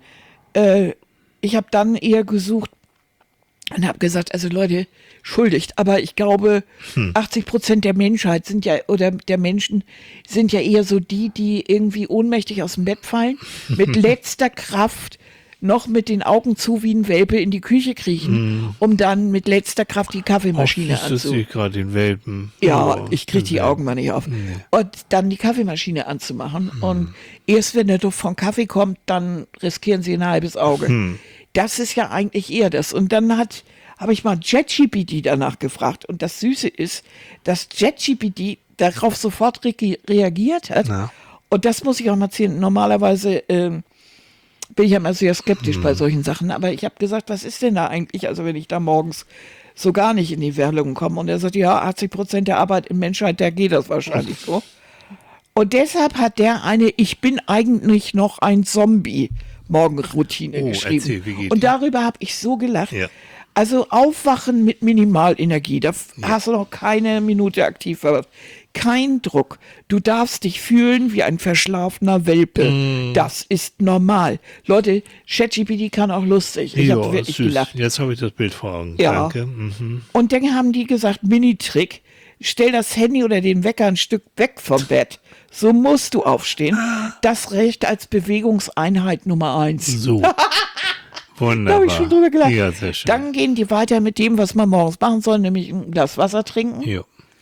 Speaker 2: eher gesucht und habe gesagt, also Leute, schuldigt, aber ich glaube, 80% der Menschheit sind ja, oder der Menschen sind ja eher so die irgendwie ohnmächtig aus dem Bett fallen, mit letzter Kraft noch mit den Augen zu wie ein Welpe in die Küche kriechen, um dann mit letzter Kraft die Kaffeemaschine
Speaker 1: Das sehe ich gerade den Welpen.
Speaker 2: ja,
Speaker 1: Oh,
Speaker 2: ich kriege die
Speaker 1: den
Speaker 2: Augen mal nicht auf. Und dann die Kaffeemaschine anzumachen. Und erst wenn der Duft von Kaffee kommt, dann riskieren sie ein halbes Auge. Das ist ja eigentlich eher das. Und dann habe ich mal ChatGPT danach gefragt. Und das Süße ist, dass ChatGPT darauf sofort reagiert hat.
Speaker 1: Na.
Speaker 2: Und das muss ich auch mal erzählen. Normalerweise bin ich ja immer sehr skeptisch bei solchen Sachen. Aber ich habe gesagt, was ist denn da eigentlich? Also wenn ich da morgens so gar nicht in die Werdung komme. Und er sagt, ja, 80% der Arbeit in Menschheit, da geht das wahrscheinlich so. Und deshalb hat der eine Ich bin eigentlich noch ein Zombie Morgenroutine
Speaker 1: Oh,
Speaker 2: geschrieben.
Speaker 1: erzähl, wie geht
Speaker 2: und
Speaker 1: die?
Speaker 2: darüber habe ich so gelacht.
Speaker 1: Ja.
Speaker 2: Also aufwachen mit Minimalenergie. Da hast du noch keine Minute aktiv verbracht. Kein Druck. Du darfst dich fühlen wie ein verschlafener Welpe. Das ist normal. Leute, ChatGPT kann auch lustig. Ich habe wirklich
Speaker 1: süß.
Speaker 2: gelacht.
Speaker 1: Jetzt habe ich das Bild vor Augen.
Speaker 2: Ja.
Speaker 1: Danke.
Speaker 2: Und dann haben die gesagt, Mini-Trick, stell das Handy oder den Wecker ein Stück weg vom Bett. So musst du aufstehen. Das reicht als Bewegungseinheit Nummer 1.
Speaker 1: So.
Speaker 2: Da
Speaker 1: Wunderbar.
Speaker 2: habe ich schon drüber gelacht.
Speaker 1: Ja, sehr schön.
Speaker 2: Dann gehen die weiter mit dem, was man morgens machen soll, nämlich ein Glas Wasser trinken.
Speaker 1: Ja.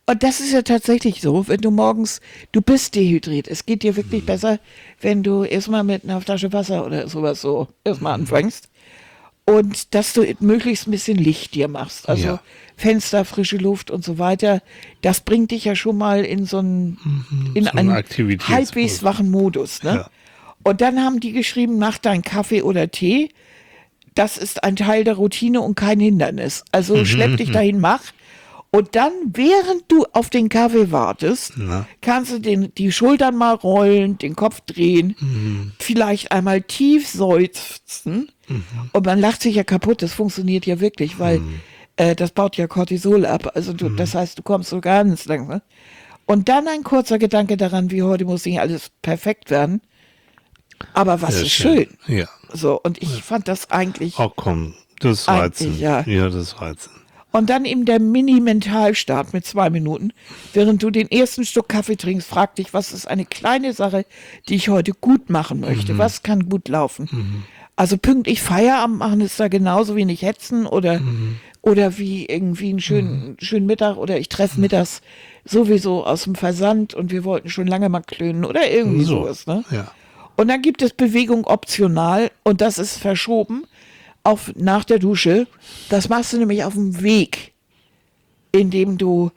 Speaker 2: Und das ist ja tatsächlich so, wenn du morgens, du bist dehydriert. Es geht dir wirklich besser, wenn du erstmal mit einer Flasche Wasser oder sowas so erstmal anfängst. Und dass du möglichst ein bisschen Licht dir machst. Also
Speaker 1: Ja.
Speaker 2: Fenster, frische Luft und so weiter. Das bringt dich ja schon mal in so einen, in
Speaker 1: so einen
Speaker 2: einen
Speaker 1: Aktivitätsmodus.
Speaker 2: halbwegs wachen Modus. Ne?
Speaker 1: Ja.
Speaker 2: Und dann haben die geschrieben, mach deinen Kaffee oder Tee. Das ist ein Teil der Routine und kein Hindernis. Also schlepp dich dahin, mach. Und dann, während du auf den Kaffee wartest, kannst du die Schultern mal rollen, den Kopf drehen, vielleicht einmal tief seufzen. Und man lacht sich ja kaputt, das funktioniert ja wirklich, weil das baut ja Cortisol ab. Also das heißt, du kommst so ganz langsam. Und dann ein kurzer Gedanke daran, wie heute muss nicht alles perfekt werden. Aber was ist schön.
Speaker 1: Ja.
Speaker 2: So, und ich fand das eigentlich.
Speaker 1: Oh komm, das reizen.
Speaker 2: Eigentlich, ja.
Speaker 1: Ja, das reizen.
Speaker 2: Und dann eben der Mini-Mentalstart mit 2 Minuten. Während du den ersten Schluck Kaffee trinkst, frag dich, was ist eine kleine Sache, die ich heute gut machen möchte? Was kann gut laufen? Also pünktlich Feierabend machen ist da genauso wenig hetzen oder wie irgendwie einen schönen Mittag oder ich treffe mittags sowieso aus dem Versand und wir wollten schon lange mal klönen oder irgendwie sowas. Ne?
Speaker 1: Ja.
Speaker 2: Und dann gibt es Bewegung optional und das ist verschoben auf nach der Dusche. Das machst du nämlich auf dem Weg, indem du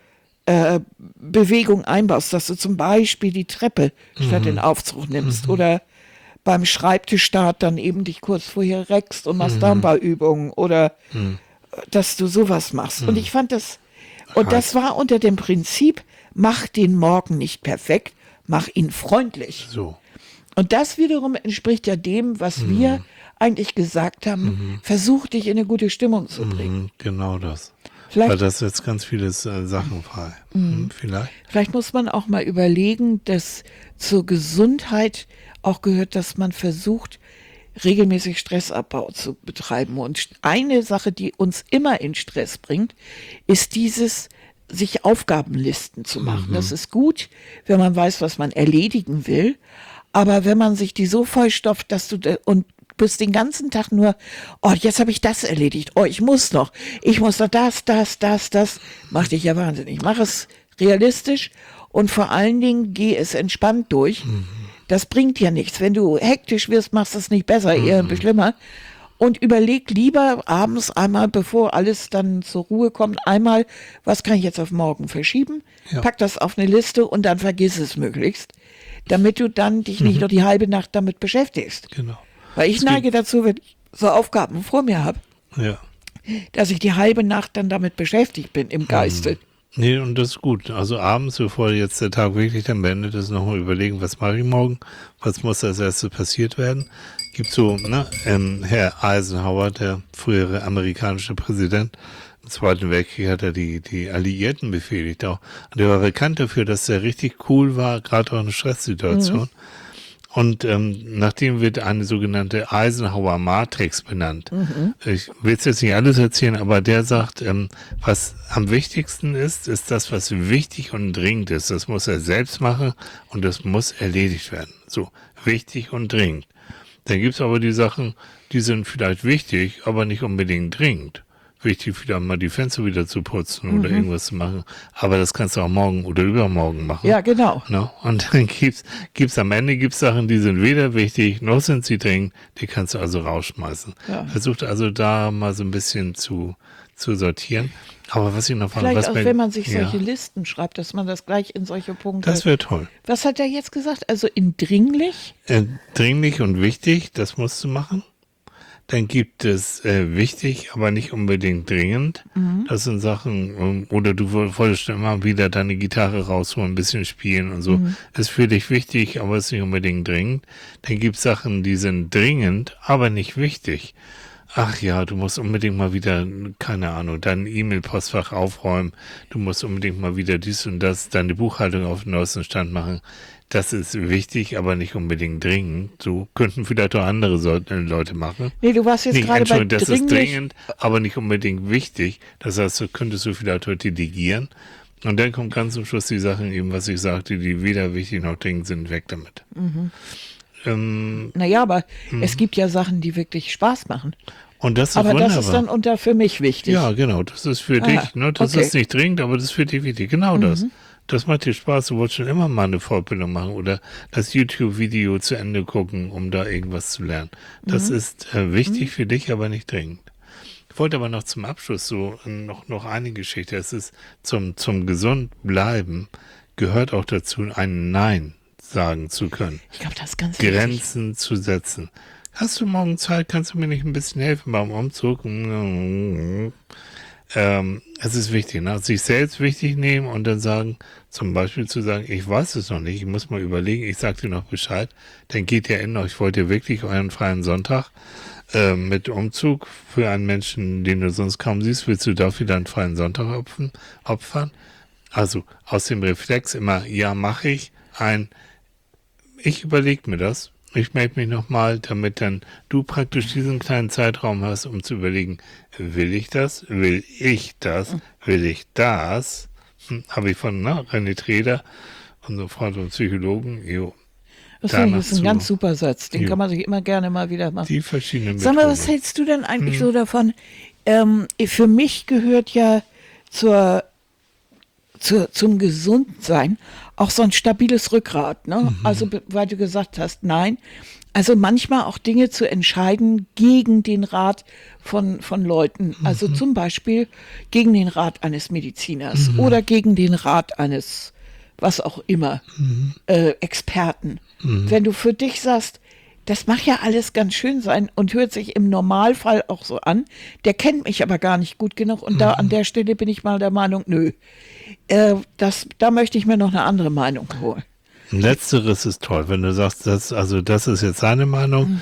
Speaker 2: Bewegung einbaust, dass du zum Beispiel die Treppe statt den Aufzug nimmst oder beim Schreibtischstart dann eben dich kurz vorher reckst und machst da ein paar Übungen oder dass du sowas machst. Und ich fand das, und das war unter dem Prinzip, mach den Morgen nicht perfekt, mach ihn freundlich.
Speaker 1: So.
Speaker 2: Und das wiederum entspricht ja dem, was wir eigentlich gesagt haben, versuch dich in eine gute Stimmung zu bringen.
Speaker 1: Genau das.
Speaker 2: Vielleicht,
Speaker 1: Weil das setzt ganz viele Sachen frei. Vielleicht.
Speaker 2: vielleicht muss man auch mal überlegen, dass zur Gesundheit auch gehört, dass man versucht, regelmäßig Stressabbau zu betreiben. Und eine Sache, die uns immer in Stress bringt, ist dieses, sich Aufgabenlisten zu machen. Das ist gut, wenn man weiß, was man erledigen will. Aber wenn man sich die so vollstopft, dass du und bist den ganzen Tag nur, oh, jetzt habe ich das erledigt, oh, ich muss noch das, macht dich ja wahnsinnig. Mach es realistisch und vor allen Dingen geh es entspannt durch. Das bringt ja nichts. Wenn du hektisch wirst, machst du es nicht besser, eher schlimmer. Und überleg lieber abends einmal, bevor alles dann zur Ruhe kommt, einmal, was kann ich jetzt auf morgen verschieben?
Speaker 1: Ja.
Speaker 2: Pack das auf eine Liste und dann vergiss es möglichst, damit du dann dich nicht noch die halbe Nacht damit beschäftigst.
Speaker 1: Genau.
Speaker 2: Weil ich neige dazu, wenn ich so Aufgaben vor mir habe,
Speaker 1: Ja.
Speaker 2: dass ich die halbe Nacht dann damit beschäftigt bin im Geiste.
Speaker 1: Nee, und das ist gut. Also abends, bevor jetzt der Tag wirklich dann beendet ist, nochmal überlegen, was mache ich morgen? Was muss als erstes passiert werden? Gibt so, Herr Eisenhower, der frühere amerikanische Präsident, im Zweiten Weltkrieg hat er die Alliierten befehligt auch. Und der war bekannt dafür, dass er richtig cool war, gerade auch in Stresssituationen. Und nachdem wird eine sogenannte Eisenhower Matrix benannt. Ich will jetzt nicht alles erzählen, aber der sagt, was am wichtigsten ist das, was wichtig und dringend ist. Das muss er selbst machen und das muss erledigt werden. So, wichtig und dringend. Dann gibt's aber die Sachen, die sind vielleicht wichtig, aber nicht unbedingt dringend. Wichtig, wieder mal die Fenster wieder zu putzen oder irgendwas zu machen. Aber das kannst du auch morgen oder übermorgen machen.
Speaker 2: Ja, genau.
Speaker 1: Ne? Und dann gibt's am Ende Sachen, die sind weder wichtig, noch sind sie dringend, die kannst du also rausschmeißen.
Speaker 2: Ja.
Speaker 1: Versucht also da mal so ein bisschen zu sortieren. Aber was ich noch fand,
Speaker 2: Vielleicht
Speaker 1: was
Speaker 2: auch,
Speaker 1: mir-
Speaker 2: wenn man sich
Speaker 1: ja,
Speaker 2: solche Listen schreibt, dass man das gleich in solche Punkte...
Speaker 1: das wäre toll.
Speaker 2: Was hat er jetzt gesagt? Also in dringlich?
Speaker 1: Dringlich und wichtig, das musst du machen. Dann gibt es wichtig, aber nicht unbedingt dringend. Das sind Sachen, oder du wolltest immer wieder deine Gitarre rausholen, ein bisschen spielen und so. Ist für dich wichtig, aber ist nicht unbedingt dringend. Dann gibt es Sachen, die sind dringend, aber nicht wichtig. Ach ja, du musst unbedingt mal wieder, keine Ahnung, dein E-Mail-Postfach aufräumen. Du musst unbedingt mal wieder dies und das, deine Buchhaltung auf den neuesten Stand machen. Das ist wichtig, aber nicht unbedingt dringend. So könnten vielleicht auch andere Leute machen.
Speaker 2: Nee, du warst jetzt
Speaker 1: Nee,
Speaker 2: gerade bei
Speaker 1: Entschuldigung, das ist
Speaker 2: dringlich.
Speaker 1: dringend, aber nicht unbedingt wichtig. Das heißt, du könntest du vielleicht heute delegieren. Und dann kommt ganz zum Schluss die Sachen eben, was ich sagte, die weder wichtig noch dringend sind, weg damit.
Speaker 2: Naja, aber es gibt ja Sachen, die wirklich Spaß machen.
Speaker 1: Und das ist
Speaker 2: aber
Speaker 1: wunderbar.
Speaker 2: das ist dann für mich wichtig.
Speaker 1: Ja, genau, das ist für dich, ne? Das ist nicht dringend, aber das ist für dich wichtig. Genau das. Das macht dir Spaß. Du wolltest schon immer mal eine Fortbildung machen oder das YouTube-Video zu Ende gucken, um da irgendwas zu lernen. Das ist wichtig für dich, aber nicht dringend. Ich wollte aber noch zum Abschluss noch eine Geschichte. Es ist zum gesund bleiben gehört auch dazu, ein Nein sagen zu können.
Speaker 2: Ich glaube, das ist ganz wichtig.
Speaker 1: Grenzen zu setzen. Hast du morgen Zeit? Kannst du mir nicht ein bisschen helfen beim Umzug? Es ist wichtig, ne? Sich selbst wichtig nehmen und dann sagen, zum Beispiel zu sagen, ich weiß es noch nicht, ich muss mal überlegen, ich sag dir noch Bescheid. Dann geht ihr ich wollte ja wirklich euren freien Sonntag mit Umzug für einen Menschen, den du sonst kaum siehst, willst du dafür deinen freien Sonntag opfern? Also aus dem Reflex immer, ja, mache ich, ich überlege mir das, ich melde mich nochmal, damit dann du praktisch diesen kleinen Zeitraum hast, um zu überlegen, will ich das, will ich das, will ich das? Habe ich von René Treder, unserem Freund und Psychologen,
Speaker 2: Das finde ich ist ein ganz super Satz, den kann man sich immer gerne mal wieder machen.
Speaker 1: Die verschiedenen
Speaker 2: Sag mal,
Speaker 1: Methoden.
Speaker 2: was hältst du denn eigentlich so davon? Für mich gehört ja zum Gesundsein auch so ein stabiles Rückgrat, ne? Also, weil du gesagt hast, nein. Also manchmal auch Dinge zu entscheiden gegen den Rat von Leuten. Also zum Beispiel gegen den Rat eines Mediziners oder gegen den Rat eines, was auch immer, Experten. Wenn du für dich sagst, das mag ja alles ganz schön sein und hört sich im Normalfall auch so an, der kennt mich aber gar nicht gut genug und da an der Stelle bin ich mal der Meinung, nö, da möchte ich mir noch eine andere Meinung holen.
Speaker 1: Letzteres ist toll, wenn du sagst, das ist jetzt seine Meinung.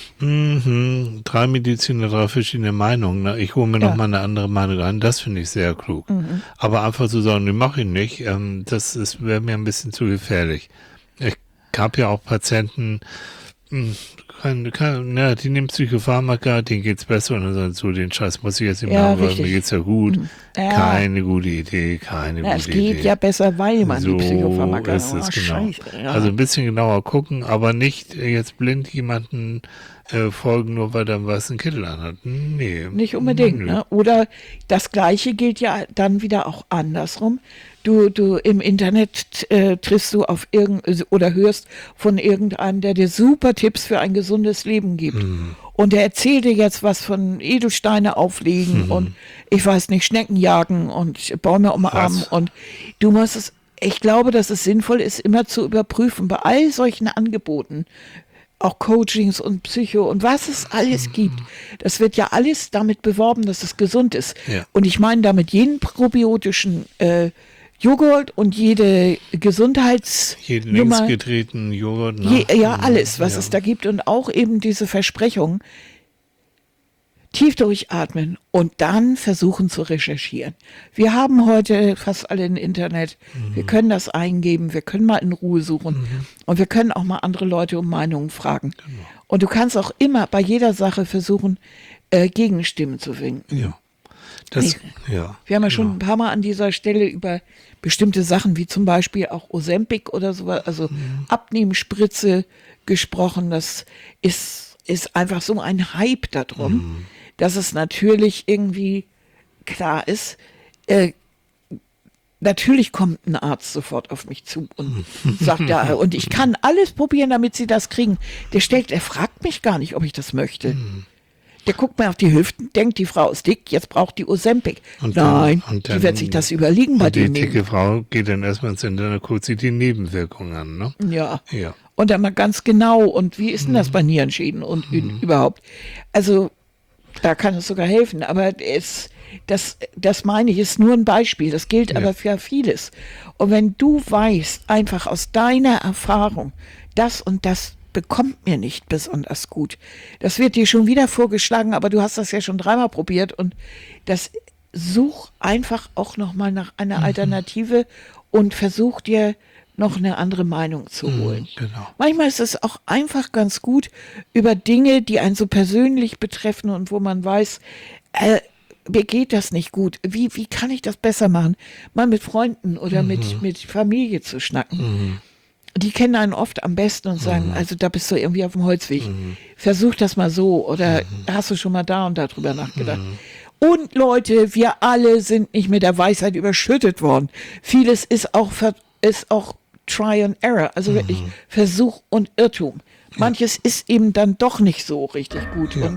Speaker 1: 3 Mediziner, 3 verschiedene Meinungen. Ne? Ich hole mir noch mal eine andere Meinung rein. Das finde ich sehr klug. Aber einfach zu sagen, nee, mache ich nicht, wäre mir ein bisschen zu gefährlich. Ich habe ja auch Patienten, die nehmen Psychopharmaka, denen geht's besser und dann sagen so, den Scheiß muss ich jetzt nicht machen, weil mir geht's ja gut. Ja. Keine gute Idee, es geht
Speaker 2: ja besser, weil man
Speaker 1: so
Speaker 2: die Psychopharmaka
Speaker 1: ist es, genau.
Speaker 2: Scheiße, ja.
Speaker 1: Also ein bisschen genauer gucken, aber nicht jetzt blind jemanden folgen, nur weil er einen weißen Kittel anhat. Nee.
Speaker 2: Nicht unbedingt, ne? Oder das Gleiche gilt ja dann wieder auch andersrum. Du im Internet triffst du auf oder hörst von irgendeinem, der dir super Tipps für ein gesundes Leben gibt. Und der erzählt dir jetzt was von Edelsteine auflegen und ich weiß nicht, Schnecken jagen und Bäume umarmen. Und du musst ich glaube, dass es sinnvoll ist, immer zu überprüfen, bei all solchen Angeboten, auch Coachings und Psycho und was es alles gibt. Das wird ja alles damit beworben, dass es gesund ist.
Speaker 1: Ja.
Speaker 2: Und ich meine damit jeden probiotischen Joghurt und jede
Speaker 1: jeden
Speaker 2: Gesundheitsnummer.
Speaker 1: linksgedrehten Joghurt. Ne?
Speaker 2: Alles, was es da gibt. Und auch eben diese Versprechung. Tief durchatmen und dann versuchen zu recherchieren. Wir haben heute fast alle ein Internet. Wir können das eingeben, wir können mal in Ruhe suchen und wir können auch mal andere Leute um Meinungen fragen. Genau. Und du kannst auch immer bei jeder Sache versuchen, Gegenstimmen zu finden.
Speaker 1: Ja.
Speaker 2: Wir haben ja schon ein paar Mal an dieser Stelle über bestimmte Sachen, wie zum Beispiel auch Ozempic oder sowas, also Abnehmspritze gesprochen. Das ist einfach so ein Hype darum. Dass es natürlich irgendwie klar ist, natürlich kommt ein Arzt sofort auf mich zu und sagt, ja, und ich kann alles probieren, damit sie das kriegen. Der fragt mich gar nicht, ob ich das möchte. Der guckt mir auf die Hüften, denkt, die Frau ist dick, jetzt braucht die Ozempic. Nein, die wird sich das überlegen bei dem.
Speaker 1: Die dicke Frau geht dann erstmal ins Internet, guckt sich die Nebenwirkungen an, ne?
Speaker 2: Ja. Und dann mal ganz genau, und wie ist denn das bei Nierenschäden und überhaupt? Also, da kann es sogar helfen, aber das meine ich, ist nur ein Beispiel. Das gilt aber für vieles. Und wenn du weißt, einfach aus deiner Erfahrung, das und das bekommt mir nicht besonders gut. Das wird dir schon wieder vorgeschlagen, aber du hast das ja schon 3-mal probiert und such einfach auch nochmal nach einer Alternative und versuch dir noch eine andere Meinung zu holen.
Speaker 1: Genau.
Speaker 2: Manchmal ist es auch einfach ganz gut, über Dinge, die einen so persönlich betreffen und wo man weiß, mir geht das nicht gut. Wie kann ich das besser machen? Mal mit Freunden oder mit Familie zu schnacken. die kennen einen oft am besten und sagen, also da bist du irgendwie auf dem Holzweg. Versuch das mal so oder hast du schon mal da und da drüber nachgedacht. Und Leute, wir alle sind nicht mit der Weisheit überschüttet worden. Vieles ist auch Try and Error, also wirklich Versuch und Irrtum. Manches ist eben dann doch nicht so richtig gut und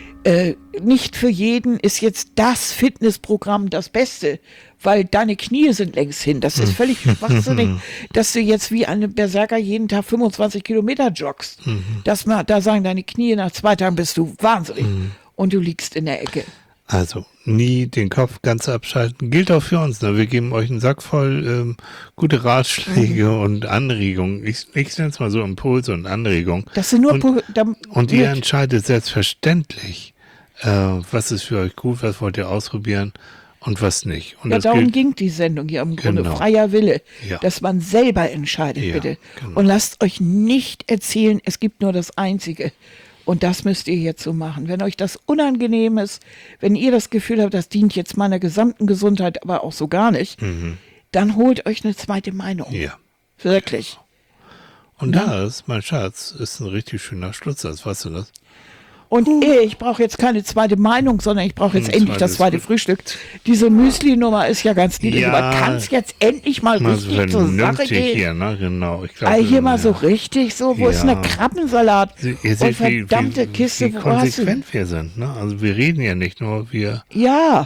Speaker 2: nicht für jeden ist jetzt das Fitnessprogramm das Beste, weil deine Knie sind längst hin. Das ist völlig schwachsinnig, dass du jetzt wie ein Berserker jeden Tag 25 Kilometer joggst. Da sagen deine Knie, nach 2 Tagen bist du wahnsinnig und du liegst in der Ecke.
Speaker 1: Also nie den Kopf ganz abschalten. Gilt auch für uns. Ne? Wir geben euch einen Sack voll gute Ratschläge und Anregungen. Ich nenne es mal so Impulse und Anregungen.
Speaker 2: Das sind nur
Speaker 1: und ihr entscheidet selbstverständlich, was ist für euch gut, was wollt ihr ausprobieren und was nicht. Und
Speaker 2: ja, darum ging die Sendung hier im Grunde. Freier Wille, dass man selber entscheidet, bitte. Genau. Und lasst euch nicht erzählen, es gibt nur das Einzige. Und das müsst ihr jetzt so machen. Wenn euch das unangenehm ist, wenn ihr das Gefühl habt, das dient jetzt meiner gesamten Gesundheit, aber auch so gar nicht, dann holt euch eine zweite Meinung. Ja. Wirklich.
Speaker 1: Und das, mein Schatz, ist ein richtig schöner Schlusssatz. Weißt du das?
Speaker 2: Und ich brauche jetzt keine zweite Meinung, sondern ich brauche jetzt endlich das zweite Frühstück. Diese Müsli-Nummer ist ja ganz niedlich, aber kann es jetzt endlich mal richtig zur Sache gehen?
Speaker 1: Hier, ne? Genau. Ich glaub,
Speaker 2: hier mal so richtig so, wo ist ein Krabbensalat?
Speaker 1: Ihr seht,
Speaker 2: verdammte Kiste,
Speaker 1: wie konsequent wir sind. Ne? Also wir reden ja nicht nur, wir...
Speaker 2: Ja,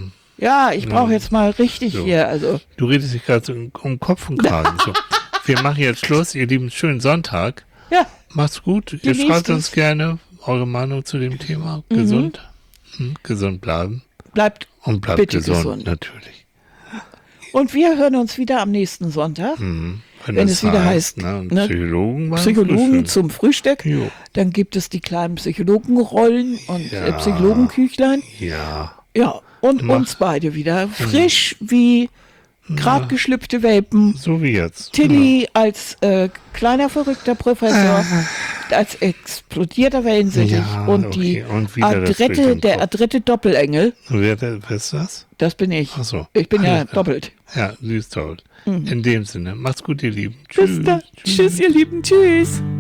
Speaker 2: ich brauche jetzt mal richtig hier. Also.
Speaker 1: Du redest dich gerade so um Kopf und Kragen. So. Wir machen jetzt Schluss, ihr Lieben, schönen Sonntag.
Speaker 2: Ja.
Speaker 1: Macht's gut. Ihr schreibt uns gerne eure Meinung zu dem Thema. Gesund. Gesund bleiben.
Speaker 2: Bleibt bitte
Speaker 1: gesund, natürlich.
Speaker 2: Und wir hören uns wieder am nächsten Sonntag. Wenn es wieder heißt, Psychologen zum Frühstück. Jo. Dann gibt es die kleinen Psychologenrollen und Psychologenküchlein.
Speaker 1: Ja.
Speaker 2: Ja, und uns beide wieder. Frisch wie gerade geschlüpfte Welpen.
Speaker 1: So wie jetzt.
Speaker 2: Tilly als kleiner verrückter Professor, als explodierter Wellensittich und der adrette Doppelengel.
Speaker 1: Wer ist das?
Speaker 2: Das bin ich.
Speaker 1: Ach so.
Speaker 2: Ich bin ja doppelt.
Speaker 1: Ja, sie ist toll. In dem Sinne, macht's gut, ihr Lieben.
Speaker 2: Tschüss. Bis dann. Tschüss, ihr Lieben. Tschüss.